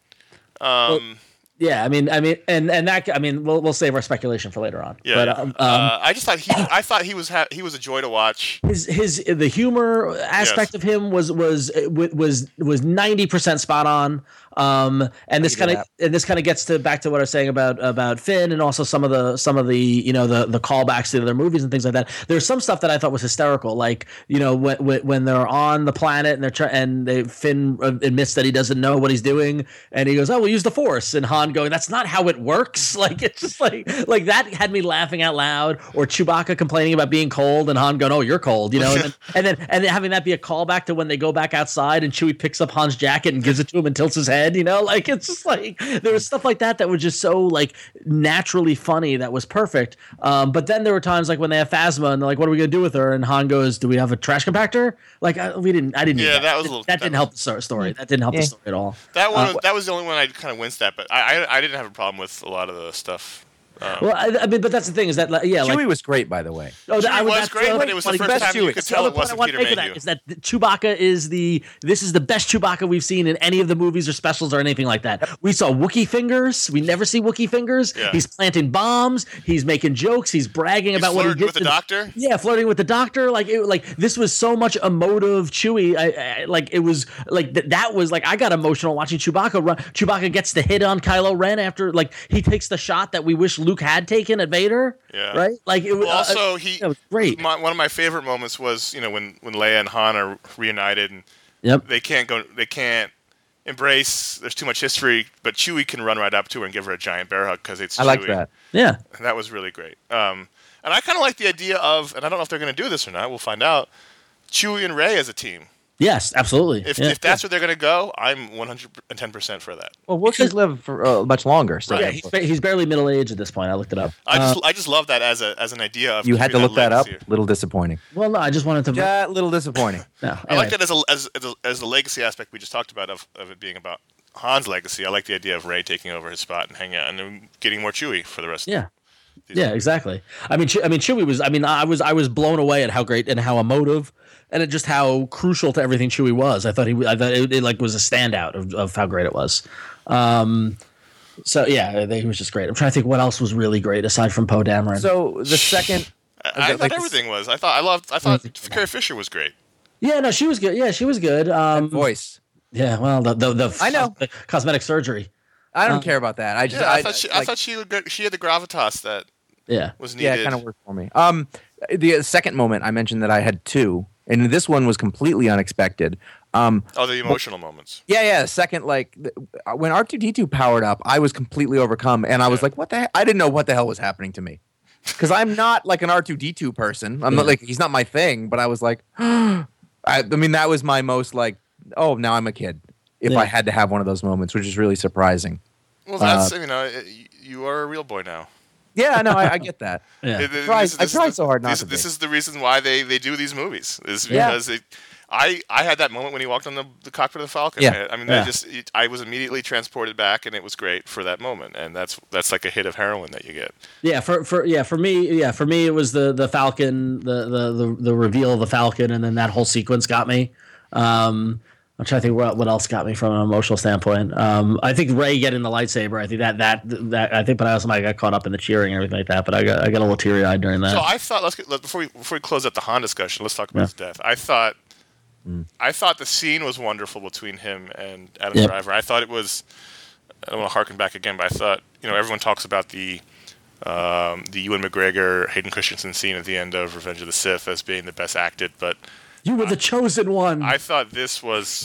We'll save our speculation for later on. Yeah, but, I just thought he was a joy to watch. The humor aspect of him was 90% spot on. And this kind of gets back to what I was saying about Finn and also some of the the callbacks to the other movies and things like that. There's some stuff that I thought was hysterical, like when they're on the planet and Finn admits that he doesn't know what he's doing, and he goes, "Oh, we'll use the Force," and Han going, "That's not how it works." Like it's just like that had me laughing out loud. Or Chewbacca complaining about being cold and Han going, "Oh, you're cold," and then having that be a callback to when they go back outside and Chewie picks up Han's jacket and gives it to him and tilts his head. Like it's just like there was stuff like that was just so like naturally funny that was perfect. But then there were times like when they have Phasma and they're like, "What are we gonna do with her?" And Han goes, "Do we have a trash compactor?" Like I didn't. Yeah, that didn't help the story. That didn't help the story at all. That was the only one I kind of winced at, but I didn't have a problem with a lot of the stuff. Well, I mean, but that's the thing is that Chewie was great, by the way. Oh, Chewie was great, but it was the first time you could tell it wasn't Peter Mayhew. Is that Chewbacca is this is the best Chewbacca we've seen in any of the movies or specials or anything like that. We saw Wookiee fingers. We never see Wookiee fingers. Yeah. He's planting bombs. He's making jokes. He's bragging about what he did with the doctor. Yeah, flirting with the doctor. Like this was so much emotive Chewie. It was like that was like I got emotional watching Chewbacca run. Chewbacca gets the hit on Kylo Ren after he takes the shot that we wish Luke had taken at Vader. Yeah. Right. Like it was also it was great. One of my favorite moments was when Leia and Han are reunited and they can't embrace. There's too much history, but Chewie can run right up to her and give her a giant bear hug because it's Chewie. I like that. Yeah. And that was really great. And I kind of like the idea of, and I don't know if they're going to do this or not. We'll find out. Chewie and Rey as a team. Yes, absolutely. If that's where they're going to go, I'm 110% for that. Well, Wookiees live for much longer. So yeah, he's barely middle aged at this point. I looked it up. I just love that as an idea of. You had to look that up. Little disappointing. Well, no, I just wanted to. Yeah, little disappointing. No, I like that as the legacy aspect we just talked about of it being about Han's legacy. I like the idea of Rey taking over his spot and hanging out and getting more Chewie for the rest. Yeah. Yeah, exactly. I mean, Chewie was. I mean, I was blown away at how great and how emotive, and just how crucial to everything Chewie was. I thought it was a standout of how great it was. So yeah, he was just great. I'm trying to think what else was really great aside from Poe Dameron. So the second, I thought everything was. I thought Carrie Fisher was great. Yeah, no, she was good. Yeah, she was good. Voice. Yeah, well, the I know the cosmetic surgery. I don't care about that. I thought she had the gravitas that was needed. Yeah, it kind of worked for me. The second moment I mentioned that I had two, and this one was completely unexpected. The emotional moments. Yeah. Second, when R2-D2 powered up, I was completely overcome, and I was like, "What the heck?" I didn't know what the hell was happening to me because I'm not like an R2-D2 person. I'm not like he's not my thing. But I was like, I mean, that was my most like, oh, now I'm a kid. If I had to have one of those moments, which is really surprising. Well, that's you are a real boy now. Yeah, no, I get that. Yeah. I try so hard not to. This is the reason why they do these movies. Is because I had that moment when he walked on the cockpit of the Falcon. Yeah. I mean, I was immediately transported back, and it was great for that moment. And that's like a hit of heroin that you get. Yeah, for me, it was the Falcon, the reveal of the Falcon, and then that whole sequence got me. I'm trying to think what else got me from an emotional standpoint. I think Rey getting the lightsaber. I think that I think, but I also got caught up in the cheering and everything like that. But I got a little teary eyed during that. So I thought before we close out the Han discussion, let's talk about his death. I thought the scene was wonderful between him and Adam Driver. I thought it was. I don't want to harken back again, but I thought everyone talks about the Ewan McGregor Hayden Christensen scene at the end of Revenge of the Sith as being the best acted, but. You were the chosen one. I thought this was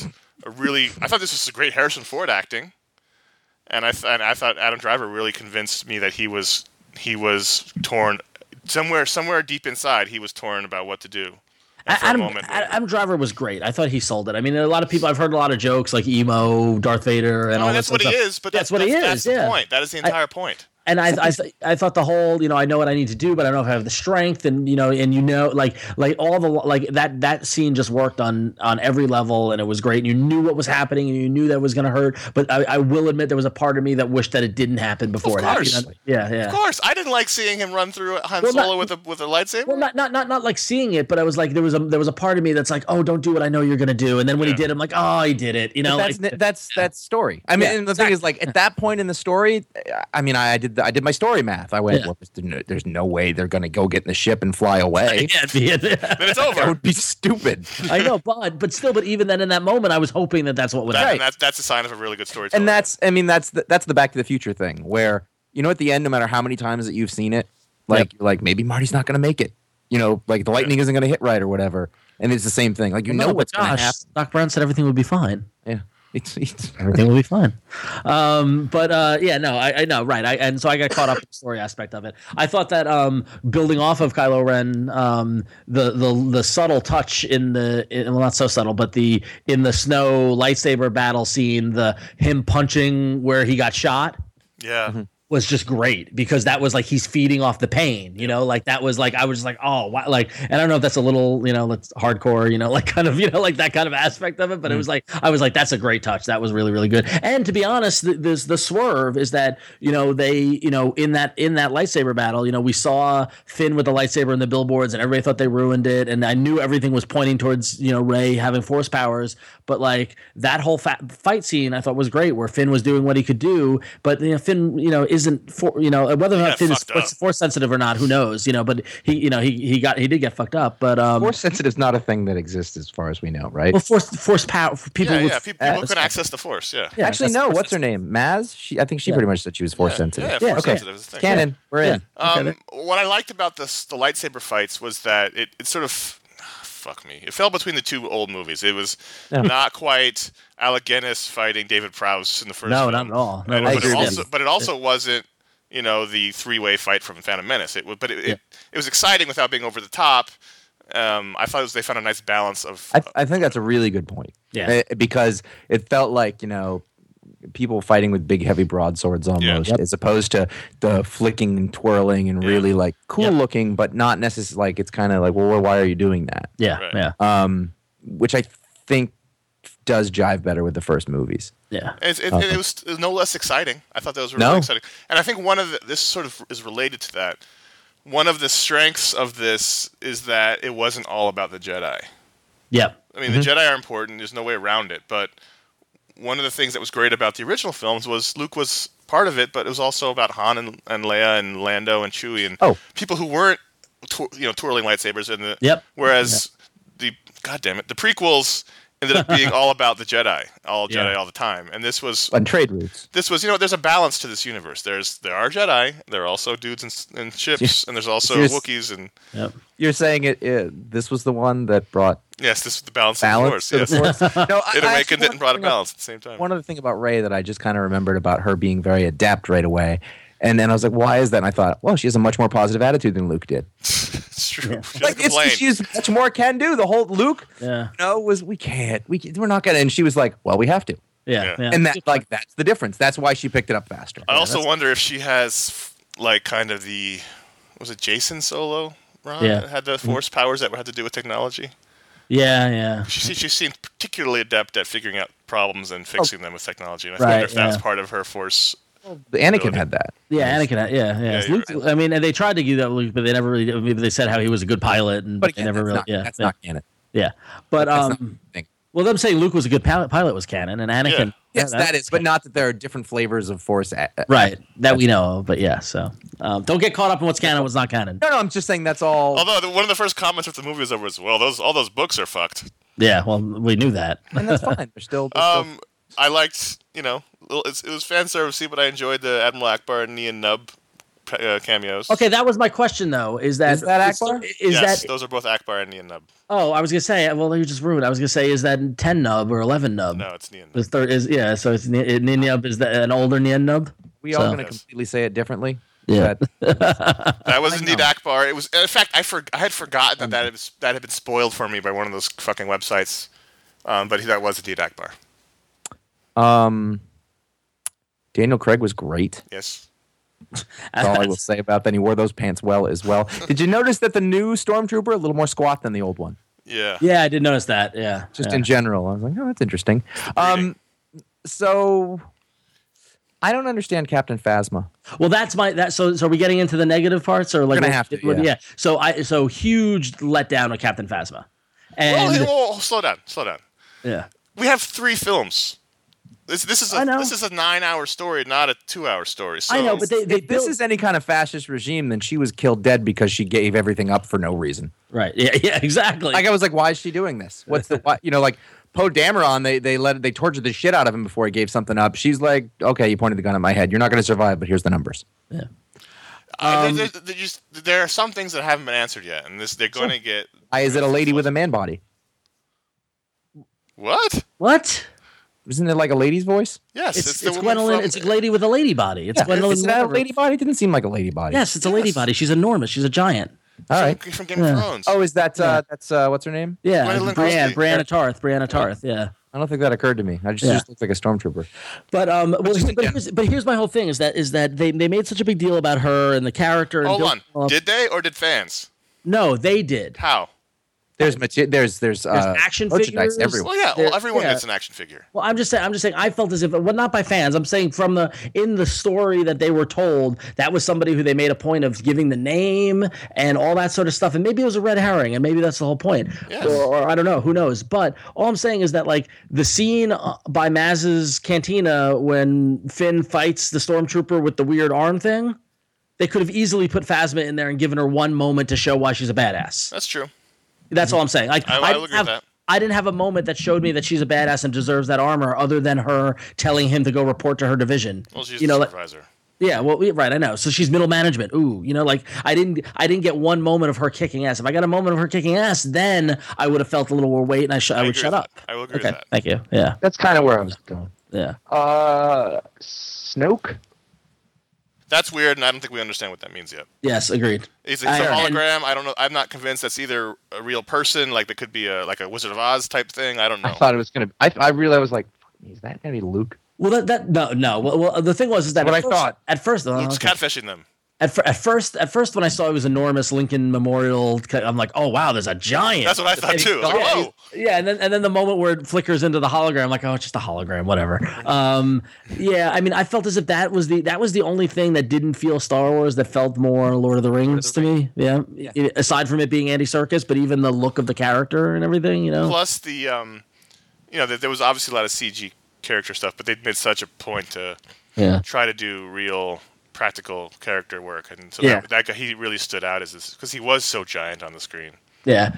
a great Harrison Ford acting, and I thought Adam Driver really convinced me that he was torn somewhere deep inside. He was torn about what to do. Adam Driver was great. I thought he sold it. I mean, a lot of people. I've heard a lot of jokes like emo, Darth Vader, and all that. That's what he is. But that's what he is. That's the point. That is the entire point. And I thought the whole, I know what I need to do, but I don't know if I have the strength, and like all the that scene just worked on every level, and it was great. And you knew what was happening, and you knew that was going to hurt. But I will admit there was a part of me that wished that it didn't happen before. Of course, it happened. Yeah. Of course, I didn't like seeing him run through Han Solo with a lightsaber. Well, not like seeing it, but I was like there was a part of me that's like, oh, don't do what I know you're going to do. And then when he did, I'm like, oh, he did it. That's story. I mean, and the thing is, like at that point in the story, I mean, I did my story math. I went, well, there's no way they're going to go get in the ship and fly away. Then it's over. That would be stupid. I know, but even then, in that moment, I was hoping that's what would happen. That's a sign of a really good story. And that's the Back to the Future thing, where at the end, no matter how many times that you've seen it, you're like maybe Marty's not going to make it. Like the lightning isn't going to hit right or whatever. And it's the same thing. Like what's going to happen. Doc Brown said everything would be fine. Yeah. Everything will be fine. I know, right. And so I got caught up in the story aspect of it. I thought that building off of Kylo Ren, the subtle touch not so subtle, but in the snow lightsaber battle scene, him punching where he got shot. Yeah. Mm-hmm. was just great because that was like he's feeding off the pain, you know, like that was like I was just like, oh, wow. Like, and I don't know if that's a little, you know, that's hardcore, you know, like kind of, you know, like that kind of aspect of it, but it was like I was like, that's a great touch. That was really, really good. And to be honest, the swerve is that, you know, they, you know, in that lightsaber battle, you know, we saw Finn with the lightsaber in the billboards, and everybody thought they ruined it, and I knew everything was pointing towards, you know, Rey having Force powers, but like that whole fight scene I thought was great, where Finn was doing what he could do, but you know, Finn, you know, isn't for, you know, whether or not Finn is force sensitive or not, who knows, you know, but he did get fucked up, but force sensitive is not a thing that exists as far as we know, right? Well, force power for people. People can access the force. Yeah. Actually, no. What's her name? Maz. I think she pretty much said she was force sensitive. Yeah, force sensitive is the thing. Canon. We're in. What I liked about the lightsaber fights was that it sort of fuck me. It fell between the two old movies. It was not quite Alec Guinness fighting David Prowse in the first film. No, not at all. No, but it also wasn't, you know, the three-way fight from Phantom Menace. It was exciting without being over the top. I thought they found a nice balance of. I think that's a really good point. Yeah, because it felt like, you know, people fighting with big, heavy broadswords almost, as opposed to the flicking and twirling and really like cool looking, but not necessarily like it's kind of like, well, why are you doing that? Yeah, which I think does jive better with the first movies. Yeah, it was no less exciting. I thought that was really exciting, and I think this sort of is related to that. One of the strengths of this is that it wasn't all about the Jedi. Yeah, I mean, the Jedi are important. There's no way around it. But one of the things that was great about the original films was Luke was part of it, but it was also about Han and Leia and Lando and Chewie and people who weren't, twirling lightsabers. Whereas the prequels ended up being all about the Jedi, all Jedi all the time. And this was on trade routes. This was, there's a balance to this universe. There are Jedi, there are also dudes in ships, and there's also Wookiees and. Yep. You're saying this was the one that brought. Yes, this was the balance of the Force. Yes. No, it awakened it and brought a balance at the same time. One other thing about Rey that I just kind of remembered about her being very adept right away. And then I was like, why is that? And I thought, well, she has a much more positive attitude than Luke did. It's true. Yeah. Like, she's much more can do. The whole Luke, was we can't. We're not going to. And she was like, well, we have to. Yeah. And that's the difference. That's why she picked it up faster. I also wonder if she has, like, kind of was it Jason Solo, Ron? That had the Force powers that had to do with technology? Yeah. She seemed particularly adept at figuring out problems and fixing them with technology. And I wonder if that's part of her Force. Anakin had that. Yeah, Anakin had, yeah. Luke, right. I mean, and they tried to do that with Luke, but they never really. Maybe they said how he was a good pilot, but again, they never really. That's not canon. Yeah, but them saying Luke was a good pilot was canon, and Anakin. Yes, that is, but not that there are different flavors of Force. Right, that we know of, but yeah. So don't get caught up in what's canon, what's not canon. No, I'm just saying that's all. Although one of the first comments after the movie was over was, "Well, all those books are fucked." Yeah, well, we knew that, and that's fine. They're still. I liked, it was fan servicey, but I enjoyed the Admiral Akbar and Nien Nunb cameos. Okay, that was my question though. Is that Akbar? Yes, those are both Akbar and Nien Nunb. Oh, I was gonna say. Well, you just ruined. I was gonna say, is that 10 Nub or 11 Nub? No, it's Nien Nunb. The third is so it's Nien Nunb. Is that an older Nien Nunb? We all gonna completely say it differently. Yeah, that was indeed Akbar. It was. In fact, I had forgotten that had been spoiled for me by one of those fucking websites. But that was indeed Akbar. Daniel Craig was great. Yes. That's all I will say about that. He wore those pants well as well. Did you notice that the new Stormtrooper a little more squat than the old one? Yeah. Yeah, I did notice that. Yeah. Just in general, I was like, oh, that's interesting. So I don't understand Captain Phasma. Well, so are we getting into the negative parts, or like we're gonna have to? Yeah. So huge letdown with Captain Phasma. And slow down. Yeah. We have 3 films. This is a 9-hour story, not a 2-hour story. So. I know, but if this is any kind of fascist regime, then she was killed dead because she gave everything up for no reason. Right. Yeah. Exactly. Like I was like, why is she doing this? What's the why? Like Poe Dameron, they tortured the shit out of him before he gave something up. She's like, okay, you pointed the gun at my head. You're not going to survive, but here's the numbers. Yeah. There are some things that haven't been answered yet, and they're going to get. Why is it a lady with a man body? What? Isn't it like a lady's voice? Yes, it's Gwendolyn. It's a lady with a lady body. It's Gwendolyn. Is that a lady body? It didn't seem like a lady body. Yes, it's a lady body. She's enormous. She's a giant. All right. From Game of Thrones. Oh, is that that's what's her name? Yeah, Brianna Tarth. Yeah. I don't think that occurred to me. I just looked like a stormtrooper. But here's my whole thing is that they made such a big deal about her and the character. And Hold on, did they or did fans? No, they did. How? There's action figures everywhere. Well, yeah, everyone gets an action figure. Well, I'm just saying I felt as if, well, not by fans. I'm saying in the story that they were told, that was somebody who they made a point of giving the name and all that sort of stuff. And maybe it was a red herring, and maybe that's the whole point. Yes. Or I don't know, who knows? But all I'm saying is that like the scene by Maz's cantina when Finn fights the stormtrooper with the weird arm thing, they could have easily put Phasma in there and given her one moment to show why she's a badass. That's true. That's all I'm saying. Like I agree with that. I didn't have a moment that showed me that she's a badass and deserves that armor, other than her telling him to go report to her division. Well, she's the supervisor. Yeah, well, right, I know. So she's middle management. Ooh, like I didn't get one moment of her kicking ass. If I got a moment of her kicking ass, then I would have felt a little more weight, and I would shut up. I will agree with that. Thank you. Yeah, that's kind of where I was going. Yeah. Snoke. That's weird, and I don't think we understand what that means yet. Yes, agreed. It's a hologram. I don't know. I'm not convinced that's either a real person, like that could be a Wizard of Oz type thing. I don't know. I thought it was gonna. I really was like, is that gonna be Luke? Well, no. Well, the thing was that what I thought at first. Luke's catfishing them. At first, when I saw it was enormous Lincoln Memorial, I'm like, oh wow, there's a giant. That's what I thought too. Like, whoa. Yeah, and then the moment where it flickers into the hologram, I'm like, oh, it's just a hologram, whatever. Yeah, I mean, I felt as if that was the only thing that didn't feel Star Wars, that felt more Lord of the Rings to me. Yeah. Aside from it being Andy Serkis, but even the look of the character and everything, Plus the, there was obviously a lot of CG character stuff, but they made such a point to try to do real practical character work, and so that guy, he really stood out as this because he was so giant on the screen. Yeah,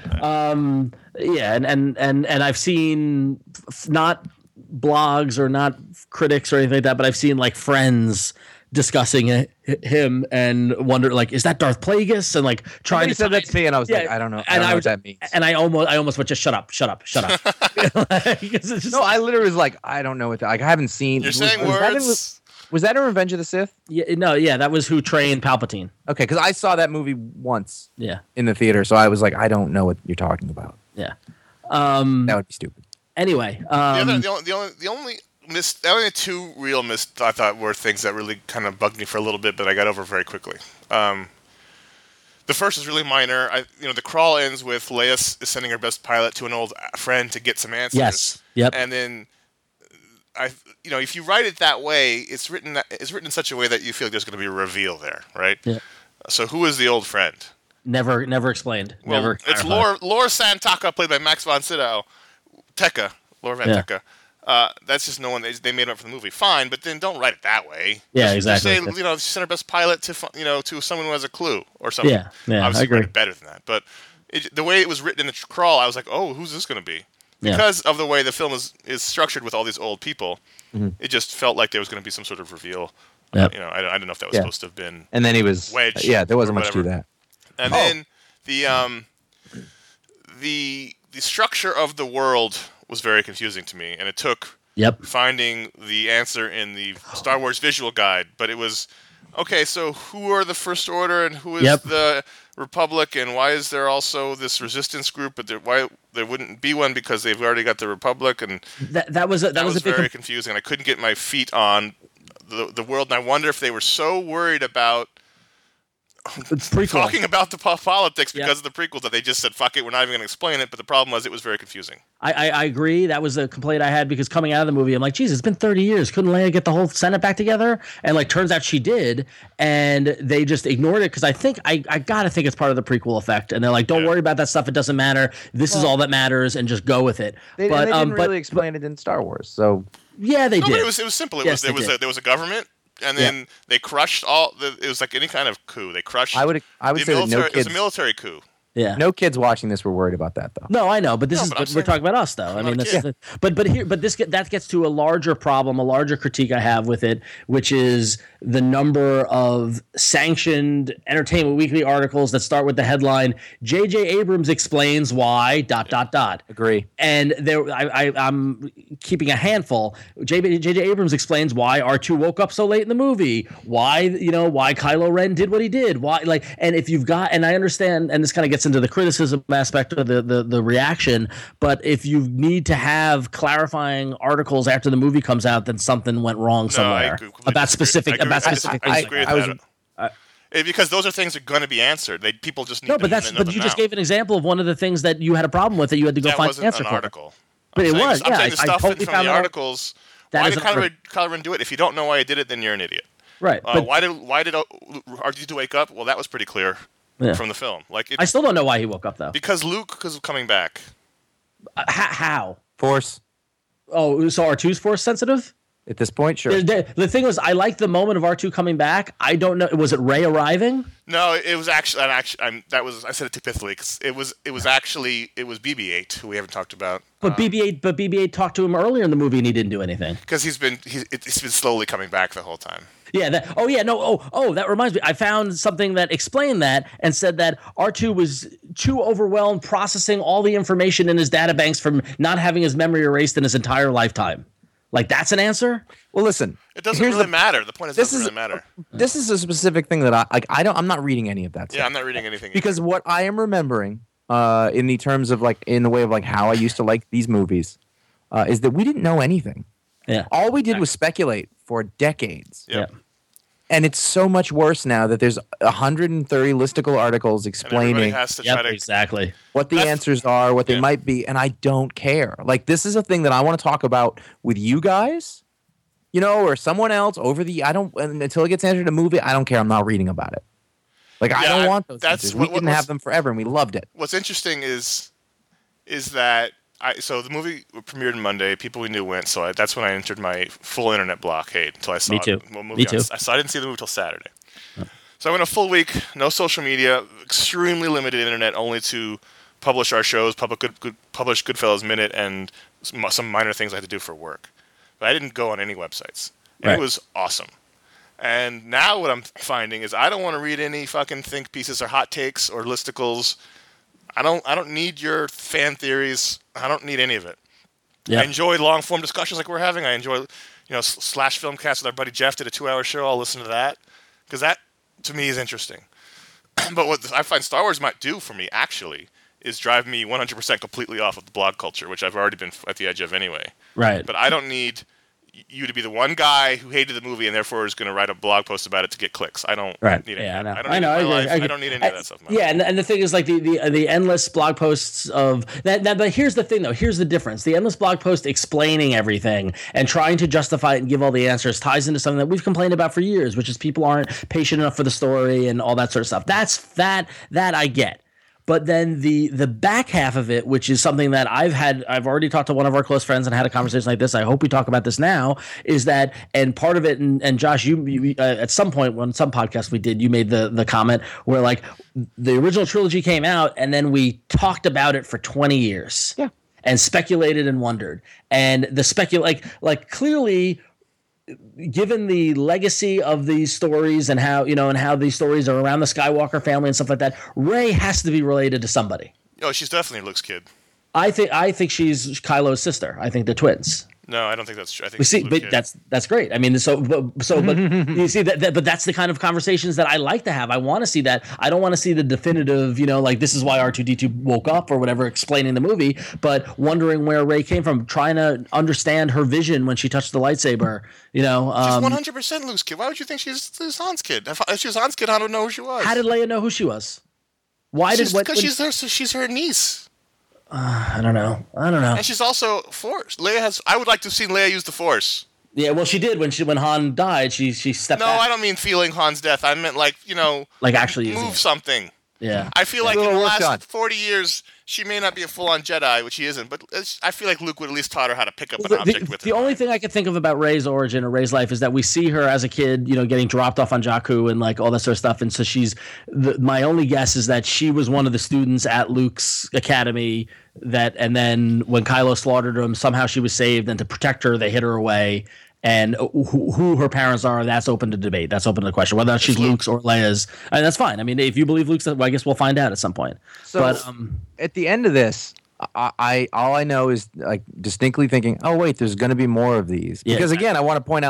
and I've seen not blogs or not critics or anything like that, but I've seen like friends discussing him and wonder like, is that Darth Plagueis? And like trying to said that to me, and I was like, I don't know, what that means. And I almost went, just shut up. No, I literally was like, I don't know what I haven't seen. You're saying words. Was that in Revenge of the Sith? Yeah, that was who trained Palpatine. Okay, because I saw that movie once. Yeah. In the theater, so I was like, I don't know what you're talking about. Yeah. That would be stupid. Anyway, the only two real missed I thought were things that really kind of bugged me for a little bit, but I got over very quickly. The first is really minor. The crawl ends with Leia sending her best pilot to an old friend to get some answers. Yes. Yep. And then if you write it that way, it's written in such a way that you feel like there's going to be a reveal there, right? Yeah. So who is the old friend? Never explained. Well, never. It's Laura Santaka, played by Max von Sydow. Laura Van Tekka. That's just no one. They made it up for the movie. Fine, but then don't write it that way. Yeah, exactly. Just say, she sent her best pilot to someone who has a clue or something. Yeah, obviously I agree. Write it better than that. But the way it was written in the crawl, I was like, oh, who's this going to be? Because of the way the film is structured with all these old people, it just felt like there was going to be some sort of reveal. Yep. I don't know if that was supposed to have been. And then he was Wedge. There wasn't much to that. And then the structure of the world was very confusing to me, and it took finding the answer in the Star Wars visual guide. But it was okay. So who are the First Order and who is the Republic, and why is there also this resistance group? But why there wouldn't be one because they've already got the Republic, and that was very confusing. I couldn't get my feet on the world, and I wonder if they were so worried about talking about the politics because of the prequels that they just said, fuck it, we're not even going to explain it. But the problem was it was very confusing. I agree. That was a complaint I had because coming out of the movie, I'm like, Jesus, it's been 30 years. Couldn't Leia get the whole Senate back together? And like, turns out she did. And they just ignored it because I think I got to think it's part of the prequel effect. And they're like, don't worry about that stuff. It doesn't matter. This is all that matters, and just go with it. They didn't really explain it in Star Wars. So yeah, they did. But it was simple. There was a government. And then they crushed it was like any kind of coup. They crushed. I would say that no kids. It was a military coup. Yeah. No kids watching this were worried about that, though. No, I know, but we're talking about us, though. I mean, that gets to a larger problem, a larger critique I have with it, which is the number of sanctioned Entertainment Weekly articles that start with the headline "J.J. Abrams explains why." ... Agree. And I'm keeping a handful. J.J. Abrams explains why R2 woke up so late in the movie. Why Kylo Ren did what he did. Why and if you've got, and I understand, and this kind of gets gets into the criticism aspect of the reaction. But if you need to have clarifying articles after the movie comes out, then something went wrong somewhere about specific things. I agree with that. Because those are things that are going to be answered. People just need. No, but you just gave an example of one of the things that you had a problem with that you had to go find an answer for. That wasn't an article. But it was. I'm saying the stuff totally from the articles. Why did Kylo do it? If you don't know why he did it, then you're an idiot. Right. Why did R2 wake up? Well, that was pretty clear from the film. I still don't know why he woke up though. Because Luke was coming back. How? Force. Oh, so R2's force sensitive? At this point, sure. The thing was, I liked the moment of R2 coming back. I don't know. Was it Rey arriving? No, it was actually. I said it too pithily because it was BB-8 who we haven't talked about. But BB-8 talked to him earlier in the movie and he didn't do anything. Because it's been slowly coming back the whole time. Yeah. That reminds me. I found something that explained that and said that R2 was too overwhelmed processing all the information in his databanks from not having his memory erased in his entire lifetime. Like, that's an answer? Well, listen. It doesn't really matter. The point is, it doesn't really matter. This is a specific thing that I'm not reading any of that stuff. Yeah, I'm not reading anything. Because what I am remembering, in the terms of in the way of how I used to like these movies, is that we didn't know anything. Yeah. All we did was speculate for decades. Yeah. And it's so much worse now that there's 130 listicle articles explaining has to try to exactly what the answers are, what they might be, and I don't care. This is a thing that I want to talk about with you guys, or someone else until it gets answered in a movie. I don't care. I'm not reading about it. I don't want those answers. We didn't have them forever, and we loved it. What's interesting is that so the movie premiered on Monday. People we knew went, so that's when I entered my full internet blockade until I saw Me too. Me too. So I didn't see the movie until Saturday. So I went a full week, no social media, extremely limited internet, only to publish our shows, publish Goodfellas Minute, and some minor things I had to do for work. But I didn't go on any websites. And It was awesome. And now what I'm finding is I don't want to read any fucking think pieces or hot takes or listicles. I don't need your fan theories. I don't need any of it. Yep. I enjoy long form discussions like we're having. I enjoy, Slash Filmcast with our buddy Jeff did a 2-hour show. I'll listen to that because that to me is interesting. But what I find Star Wars might do for me actually is drive me 100% completely off of the blog culture, which I've already been at the edge of anyway. Right. But I don't need you to be the one guy who hated the movie and therefore is going to write a blog post about it to get clicks. I don't need any of that. I don't need any of that stuff. Yeah, and the thing is the endless blog posts of that. But here's the thing, though. Here's the difference. The endless blog post explaining everything and trying to justify it and give all the answers ties into something that we've complained about for years, which is people aren't patient enough for the story and all that sort of stuff. That I get. But then the back half of it, which is something that I've already talked to one of our close friends and had a conversation like this. I hope we talk about this now. Is that, and part of it, and Josh, you at some point on some podcast we did, you made the comment where the original trilogy came out and then we talked about it for 20 years, and speculated and wondered, and the clearly. Given the legacy of these stories and how these stories are around the Skywalker family and stuff like that, Rey has to be related to somebody. Oh, she's definitely Luke's kid. I think she's Kylo's sister. I think they're twins. No, I don't think that's true. I think but that's great. I mean, but you see but that's the kind of conversations that I like to have. I want to see that. I don't want to see the definitive, this is why R2-D2 woke up or whatever, explaining the movie, but wondering where Rey came from, trying to understand her vision when she touched the lightsaber. She's 100% Luke's kid. Why would you think she's Han's kid? If she was Han's kid, Han would know who she was. How did Leia know who she was? Because she's her niece. I don't know. And she's also Force. I would like to have seen Leia use the Force. Yeah, well, she did when Han died. She stepped back. No, I don't mean feeling Han's death. I meant actually move something. Yeah. I feel like in the last 40 years, she may not be a full-on Jedi, which she isn't, but I feel like Luke would at least taught her how to pick up an object with her. The only thing I can think of about Rey's origin or Rey's life is that we see her as a kid, getting dropped off on Jakku and all that sort of stuff. And so my only guess is that she was one of the students at Luke's academy and then when Kylo slaughtered him, somehow she was saved, and to protect her, they hid her away. And who her parents are, that's open to debate. That's open to question. Whether she's Luke's or Leia's, and that's fine. I mean, if you believe Luke's, well, I guess we'll find out at some point. So at the end of this, all I know is distinctly thinking, oh wait, there's going to be more of these. Because again, I want to point out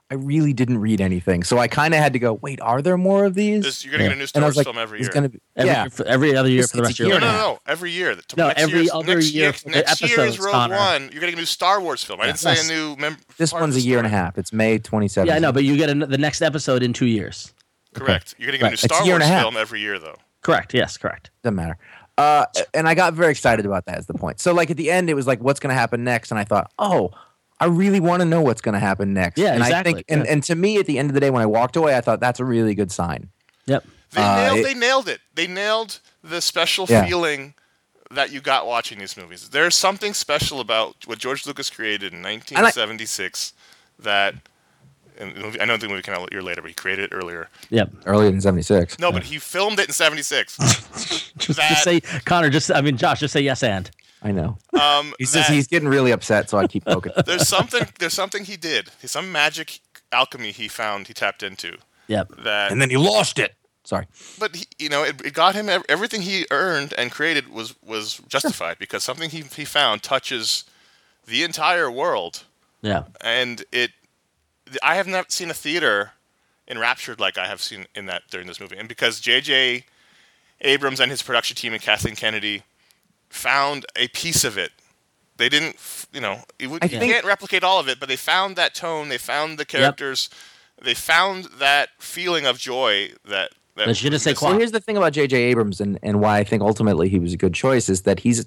I really didn't read anything. So I kind of had to go, wait, are there more of these? You're going to get a new Star Wars film every year. Every other year for the rest of your life. No. Every year. Every other year. Next year is Rogue One. You're getting a new Star Wars film. I didn't say a new... This one's a year and a half. It's May 2017. Yeah, I know, but you get the next episode in 2 years. Correct. You're getting a new Star Wars film every year, though. Correct. Yes, correct. Doesn't matter. And I got very excited about that, is the point. So, like, at the end, it was like, what's going to happen next? And I thought, I really want to know what's going to happen next. Yeah, and exactly. I think, and to me, at the end of the day, when I walked away, I thought that's a really good sign. Yep. They nailed it. They nailed the special feeling that you got watching these movies. There's something special about what George Lucas created in 1976 that... And I don't think the movie came out a year later, but he created it earlier. Yep. Earlier than 76. No, but he filmed it in 76. Just say, Connor, Josh, just say yes and. I know. He's getting really upset, so I keep poking. There's something he did. Some magic alchemy he tapped into. Yep. And then he lost it. Sorry. But it got him everything he earned and created was justified because something he found touches the entire world. Yeah. And I have not seen a theater enraptured like I have seen in that during this movie. And because J.J. Abrams and his production team and Kathleen Kennedy found a piece of it. They didn't, you can't replicate all of it, but they found that tone, they found the characters, they found that feeling of joy that So here's the thing about J.J. Abrams and why I think ultimately he was a good choice is that he's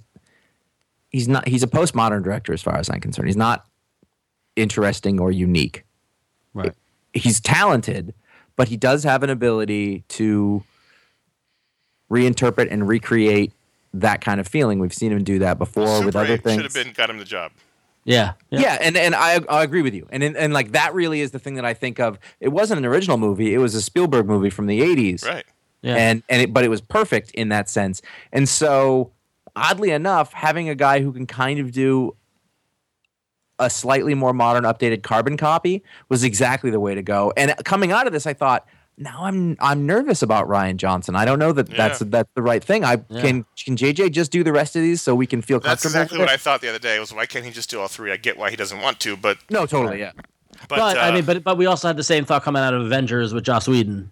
a postmodern director as far as I'm concerned. He's not interesting or unique. Right. He's talented, but he does have an ability to reinterpret and recreate that kind of feeling. We've seen him do that before with other things. Should have got him the job. Yeah, and I agree with you. And like that really is the thing that I think of. It wasn't an original movie; it was a Spielberg movie from the '80s, right? Yeah, but it was perfect in that sense. And so, oddly enough, having a guy who can kind of do a slightly more modern, updated carbon copy was exactly the way to go. And coming out of this, I thought, now I'm nervous about Rian Johnson. I don't know that's the right thing. Can JJ just do the rest of these so we can feel That's comfortable? That's exactly what I thought the other day. Was why can't he just do all three? I get why he doesn't want to, but no, totally, yeah. But we also had the same thought coming out of Avengers with Joss Whedon.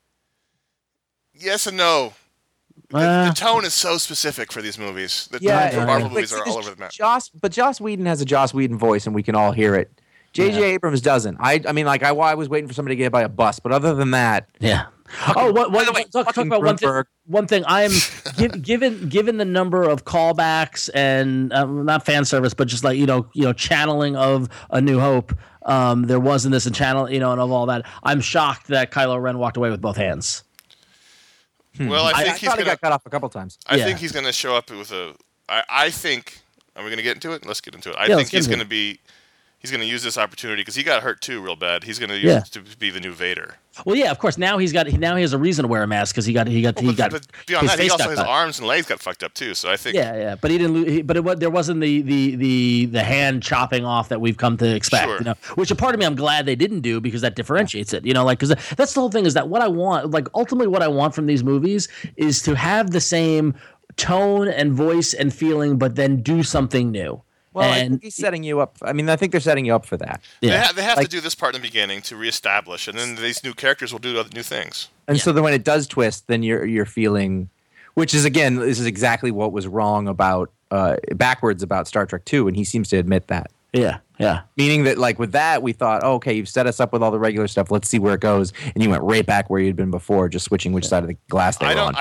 Yes and no. The tone is so specific for these movies. The tone for Marvel movies are all over the map. But Joss Whedon has a Joss Whedon voice, and we can all hear it. J.J. Abrams doesn't. I mean, like I was waiting for somebody to get hit by a bus, but other than that, talk about one thing. I'm given the number of callbacks and not fan service, but just like channeling of A New Hope. There was in this and and of all that. I'm shocked that Kylo Ren walked away with both hands. Well, I think he got cut off a couple times. I think he's going to show up with a. I think. Are we going to get into it? Let's get into it. I think he's going to be. He's going to use this opportunity because he got hurt too, real bad. He's going to use it to be the new Vader. Well, yeah, of course. Now he has a reason to wear a mask because he got. But beyond that, he also his arms and legs got fucked up too. So I think. Yeah, but he didn't. There wasn't the hand chopping off that we've come to expect. Sure. Which a part of me I'm glad they didn't do because that differentiates it. Because that's the whole thing is that what I want, ultimately what I want from these movies is to have the same tone and voice and feeling, but then do something new. Well, I think he's setting you up. I mean, I think they're setting you up for that. Yeah. They have to do this part in the beginning to reestablish, and then these new characters will do other new things. And so then when it does twist, then you're feeling, which is again, this is exactly what was wrong about backwards about Star Trek II, and he seems to admit that. Yeah. Meaning that like with that, we thought, okay, you've set us up with all the regular stuff. Let's see where it goes, and you went right back where you'd been before, just switching which side of the glass they were on.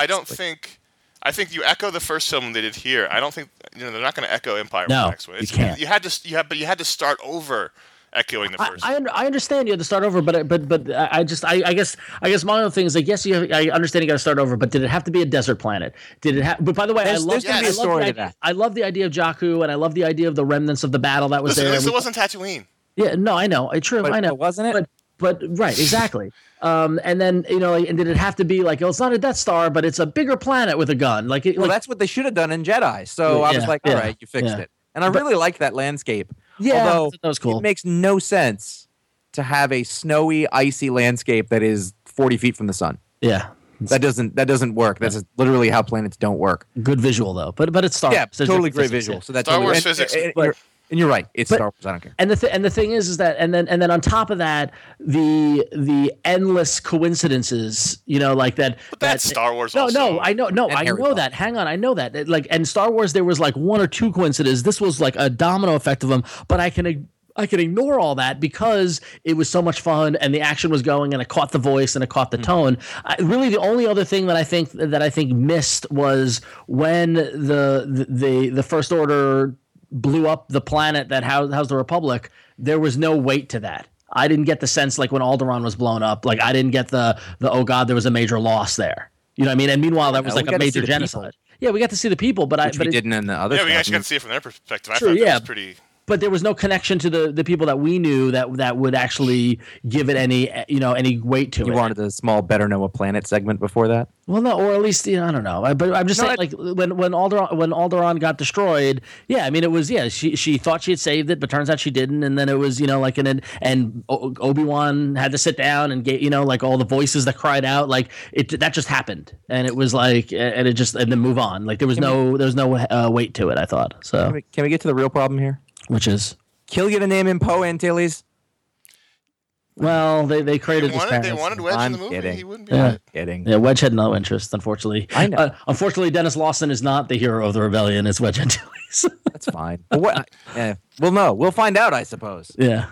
I think you echo the first film they did here. I don't think they're not going to echo Empire no, the next one. You can't. You had to start over echoing the first. I understand you had to start over, but I guess my other thing is like yes, I understand you got to start over, but did it have to be a desert planet? Did it have? But by the way, I love the idea of Jakku, and I love the idea of the remnants of the battle that was there. It wasn't Tatooine. Yeah, no, I know, I know, wasn't it? But right, exactly. And then and did it have to be like it's not a Death Star, but it's a bigger planet with a gun? That's what they should have done in Jedi. So I was like, all right, you fixed it. And I really liked that landscape. Yeah, although that was cool. It makes no sense to have a snowy, icy landscape that is 40 feet from the sun. Yeah. That doesn't work. That's literally how planets don't work. Good visual though, but it's Star. Yeah, totally great visual. So that's Star Wars physics. And you're right. It's Star Wars. I don't care. And the thing is that and then on top of that, the endless coincidences, like that. But that's Star Wars. No, also. I know that. Hang on, I know that. And Star Wars, there was like one or two coincidences. This was like a domino effect of them. But I can ignore all that because it was so much fun and the action was going and it caught the voice and it caught the tone. Really, the only other thing that I think missed was when the First Order blew up the planet that housed the Republic. There was no weight to that. I didn't get the sense like when Alderaan was blown up, like I didn't get the oh god, there was a major loss there. You know what I mean? And meanwhile, that was like a major genocide. Yeah, we got to see the people, but we didn't in the other. Yeah, we actually got to see it from their perspective. True, I thought that was pretty. But there was no connection to the people that we knew that would actually give it any weight to it. You wanted a small Better Know a Planet segment before that? Well, no, or at least I don't know. But I'm just saying, like when Alderaan got destroyed, yeah, I mean it was she thought she had saved it, but turns out she didn't, and then it was and Obi-Wan had to sit down and get like all the voices that cried out, like that just happened, and it was like and then move on, like there was no weight to it. I thought so. Can we get to the real problem here? Which is Kill you to name him Poe Antilles. Well, they created this They wanted Wedge in the movie. Kidding. He wouldn't be in it. Kidding. Yeah, Wedge had no interest, unfortunately. I know. Unfortunately, Dennis Lawson is not the hero of the rebellion. It's Wedge Antilles. That's fine. Well, we'll know. We'll find out, I suppose. Yeah.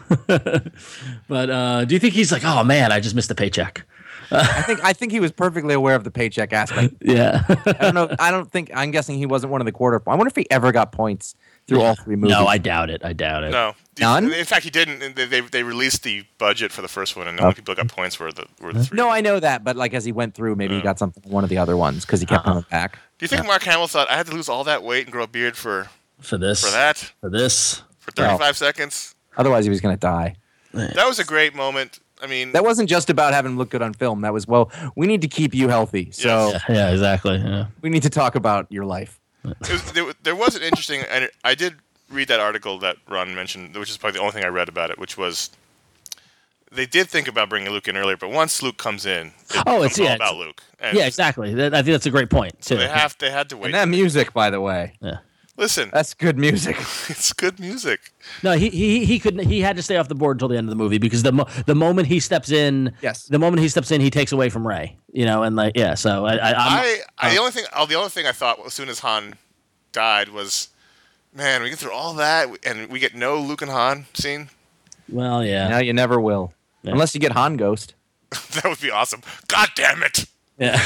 But do you think he's like, oh man, I just missed a paycheck? I think he was perfectly aware of the paycheck aspect. Yeah. I don't know. I'm guessing he wasn't one of the quarter. I wonder if he ever got points through all three movies. No, I doubt it. No. None? In fact, he didn't. They released the budget for the first one, and the only people that got points were the three. No, I know that, but like as he went through, maybe he got something from one of the other ones because he kept coming back. Do you think Mark Hamill thought I had to lose all that weight and grow a beard for this? For 35 seconds? Otherwise, he was going to die. That was a great moment. I mean, that wasn't just about having him look good on film. That was, we need to keep you healthy. So yeah, exactly. Yeah. We need to talk about your life. There was an interesting, and I did read that article that Ron mentioned, which is probably the only thing I read about it, which was they did think about bringing Luke in earlier, but once Luke comes in, it's all about Luke. And exactly. I think that's a great point too. So they had to wait. And that music, by the way. Yeah. Listen, that's good music. It's good music. No, he couldn't. He had to stay off the board until the end of the movie because the moment he steps in, he takes away from Rey. And like So the only thing I thought as soon as Han died was, man, we get through all that and we get no Luke and Han scene. Well, yeah. No, you never will, unless you get Han Ghost. That would be awesome. God damn it. Yeah.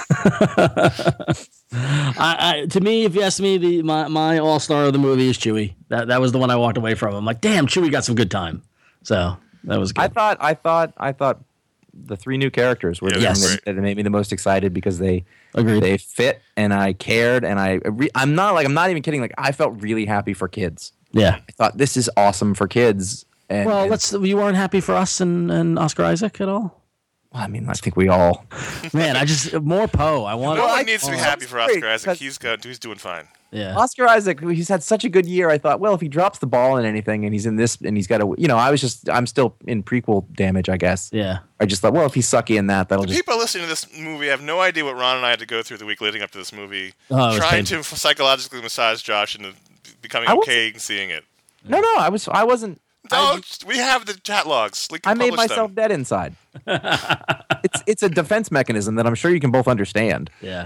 To me, if you ask me, my all-star of the movie is Chewie. That was the one I walked away from. I'm like, damn, Chewie got some good time. So that was good. I thought the three new characters were the thing that made me the most excited because they fit and I cared and I'm not even kidding. Like I felt really happy for kids. Yeah, I thought this is awesome for kids. You weren't happy for us and Oscar Isaac at all? Well, I mean, I think we all. Man, more Poe. No one needs to be happy for Oscar Isaac. He's doing fine. Yeah. Oscar Isaac, he's had such a good year. I thought, well, if he drops the ball in anything and he's in this and he's got a, I'm still in prequel damage, I guess. Yeah. I just thought, well, if he's sucky in that'll just. People listening to this movie have no idea what Ron and I had to go through the week leading up to this movie, trying to psychologically massage Josh into becoming okay and seeing it. No, I wasn't. No, we have the chat logs. I made myself dead inside. It's a defense mechanism that I'm sure you can both understand. Yeah.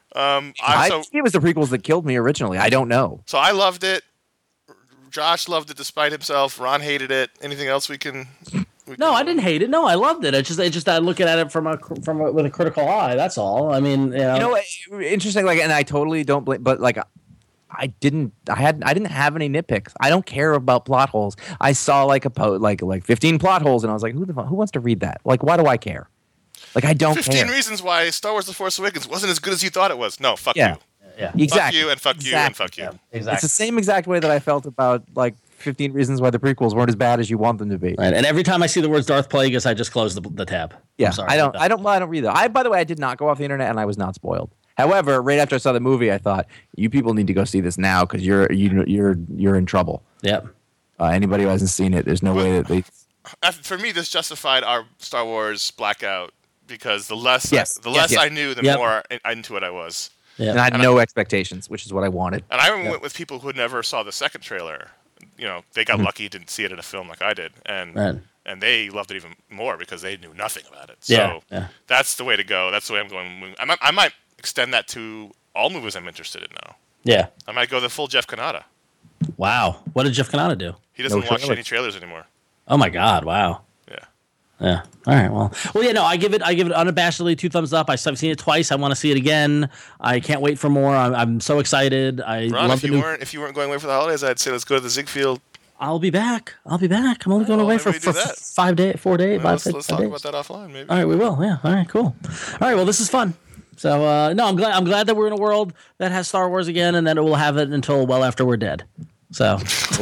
It was the prequels that killed me originally. I don't know. So I loved it. Josh loved it despite himself. Ron hated it. Anything else we can? No, I didn't hate it. No, I loved it. I looking at it with a critical eye. That's all. I mean, interesting. Like, and I totally don't blame, but like. I didn't have any nitpicks. I don't care about plot holes. I saw like 15 plot holes, and I was like, who wants to read that? Like, why do I care? Like, I don't 15 reasons why Star Wars: The Force Awakens wasn't as good as you thought it was. No, fuck you. Yeah, exactly. Fuck you and fuck you and fuck you. Yeah, exactly. It's the same exact way that I felt about like 15 reasons why the prequels weren't as bad as you want them to be. Right. And every time I see the words Darth Plagueis, I just close the tab. Yeah, I don't read that. By the way, I did not go off the internet, and I was not spoiled. However, right after I saw the movie, I thought you people need to go see this now because you're in trouble. Yep. Anybody who hasn't seen it, there's no way that they. For me, this justified our Star Wars blackout because the less I knew, the more into it I was. Yep. And I had no expectations, which is what I wanted. And I went with people who never saw the second trailer. they got lucky, didn't see it in a film like I did, and they loved it even more because they knew nothing about it. So that's the way to go. That's the way I'm going. I might extend that to all movies I'm interested in now. Yeah. I might go the full Jeff Kanata. Wow. What did Jeff Kanata do? He doesn't watch any trailers anymore. Oh my God! Wow. Yeah. All right. Well. Yeah. No. I give it unabashedly 2 thumbs up. I've seen it twice. I want to see it again. I can't wait for more. I'm so excited. Ron, love if you weren't going away for the holidays, I'd say let's go to the Ziegfeld. I'll be back. I'm only going away for 4 days. Let's talk about that offline, maybe. All right. We will. Yeah. All right. Cool. All right. Well, this is fun. So no, I'm glad that we're in a world that has Star Wars again, and that it will have it until well after we're dead. So.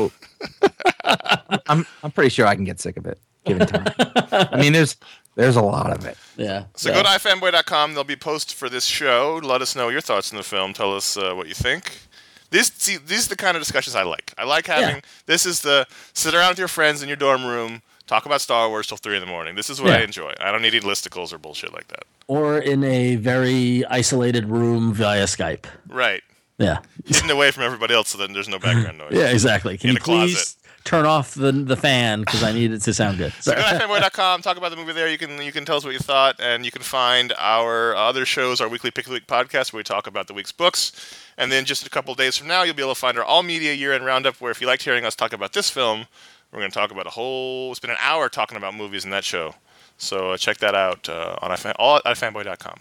I'm pretty sure I can get sick of it. Given time. I mean, there's a lot of it. Yeah. So go to ifanboy.com. There'll be posts for this show. Let us know your thoughts on the film. Tell us what you think. These are the kind of discussions I like. I like having this is the sit around with your friends in your dorm room, talk about Star Wars till 3 a.m. This is what I enjoy. I don't need any listicles or bullshit like that. Or in a very isolated room via Skype. Right. Yeah. Hidden away from everybody else so then there's no background noise. Yeah, exactly. Can in you a closet. Please turn off the fan because I need it to sound good. So go to ifanboy.com, talk about the movie there. You can tell us what you thought, and you can find our other shows, our weekly Pick of the Week podcast, where we talk about the week's books. And then just a couple of days from now, you'll be able to find our All Media Year-End Roundup, where if you liked hearing us talk about this film, we're going to talk about it's been an hour talking about movies in that show. So check that out on ifanboy.com.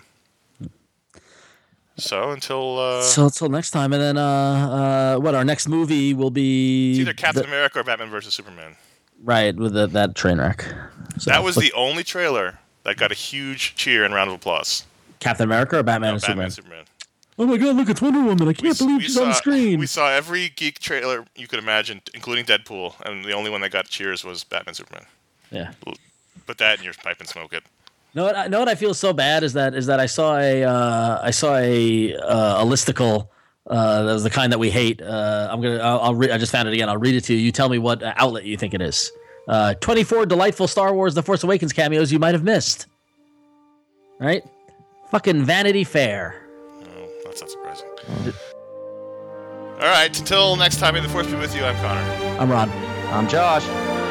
So until next time, and then our next movie will be it's either Captain America or Batman vs Superman. Right, with that train wreck. So, that was the only trailer that got a huge cheer and round of applause. Captain America or Batman and Batman Superman? Oh my God! Look, it's Wonder Woman! I can't believe she's on the screen. We saw every geek trailer you could imagine, including Deadpool, and the only one that got cheers was Batman Superman. Yeah. Put that in your pipe and smoke it. No, what I feel so bad is that I saw a listicle that was the kind that we hate. I just found it again. I'll read it to you. You tell me what outlet you think it is. 24 delightful Star Wars: The Force Awakens cameos you might have missed. Right? Fucking Vanity Fair. Oh, that's not surprising. All right. Until next time, may the Force be with you. I'm Connor. I'm Ron. I'm Josh.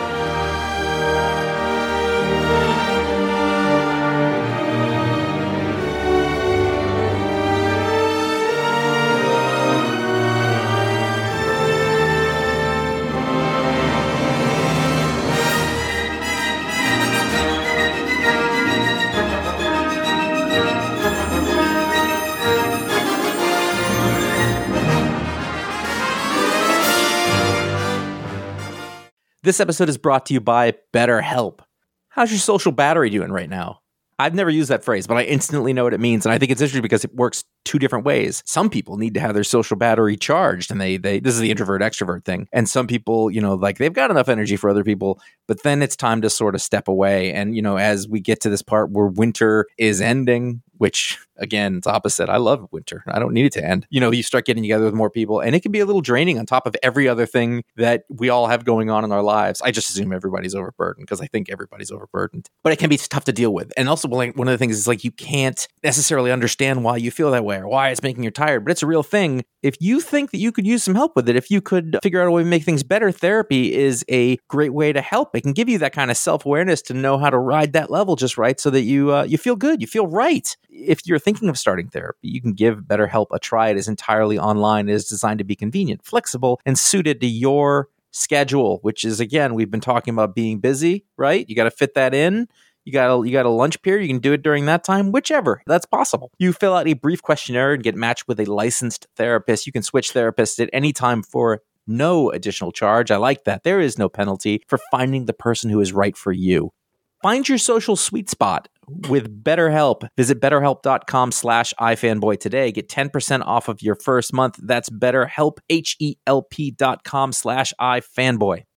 This episode is brought to you by BetterHelp. How's your social battery doing right now? I've never used that phrase, but I instantly know what it means. And I think it's interesting because it works 2 different ways. Some people need to have their social battery charged, and they this is the introvert extrovert thing. And some people, they've got enough energy for other people, but then it's time to sort of step away. And, as we get to this part where winter is ending, which again, it's opposite. I love winter. I don't need it to end. You start getting together with more people, and it can be a little draining on top of every other thing that we all have going on in our lives. I just assume everybody's overburdened because I think everybody's overburdened, but it can be tough to deal with. And also, one of the things is you can't necessarily understand why you feel that way or why it's making you tired, but it's a real thing. If you think that you could use some help with it, if you could figure out a way to make things better, therapy is a great way to help. It can give you that kind of self-awareness to know how to ride that level just right so that you feel good, you feel right. If you're thinking of starting therapy, you can give BetterHelp a try. It is entirely online. It is designed to be convenient, flexible, and suited to your schedule, which is, again, we've been talking about being busy, right? You got to fit that in. You got a lunch period. You can do it during that time, whichever. That's possible. You fill out a brief questionnaire and get matched with a licensed therapist. You can switch therapists at any time for no additional charge. I like that. There is no penalty for finding the person who is right for you. Find your social sweet spot with BetterHelp. Visit BetterHelp.com/iFanboy today. Get 10% off of your first month. That's BetterHelp, HELP.com/iFanboy.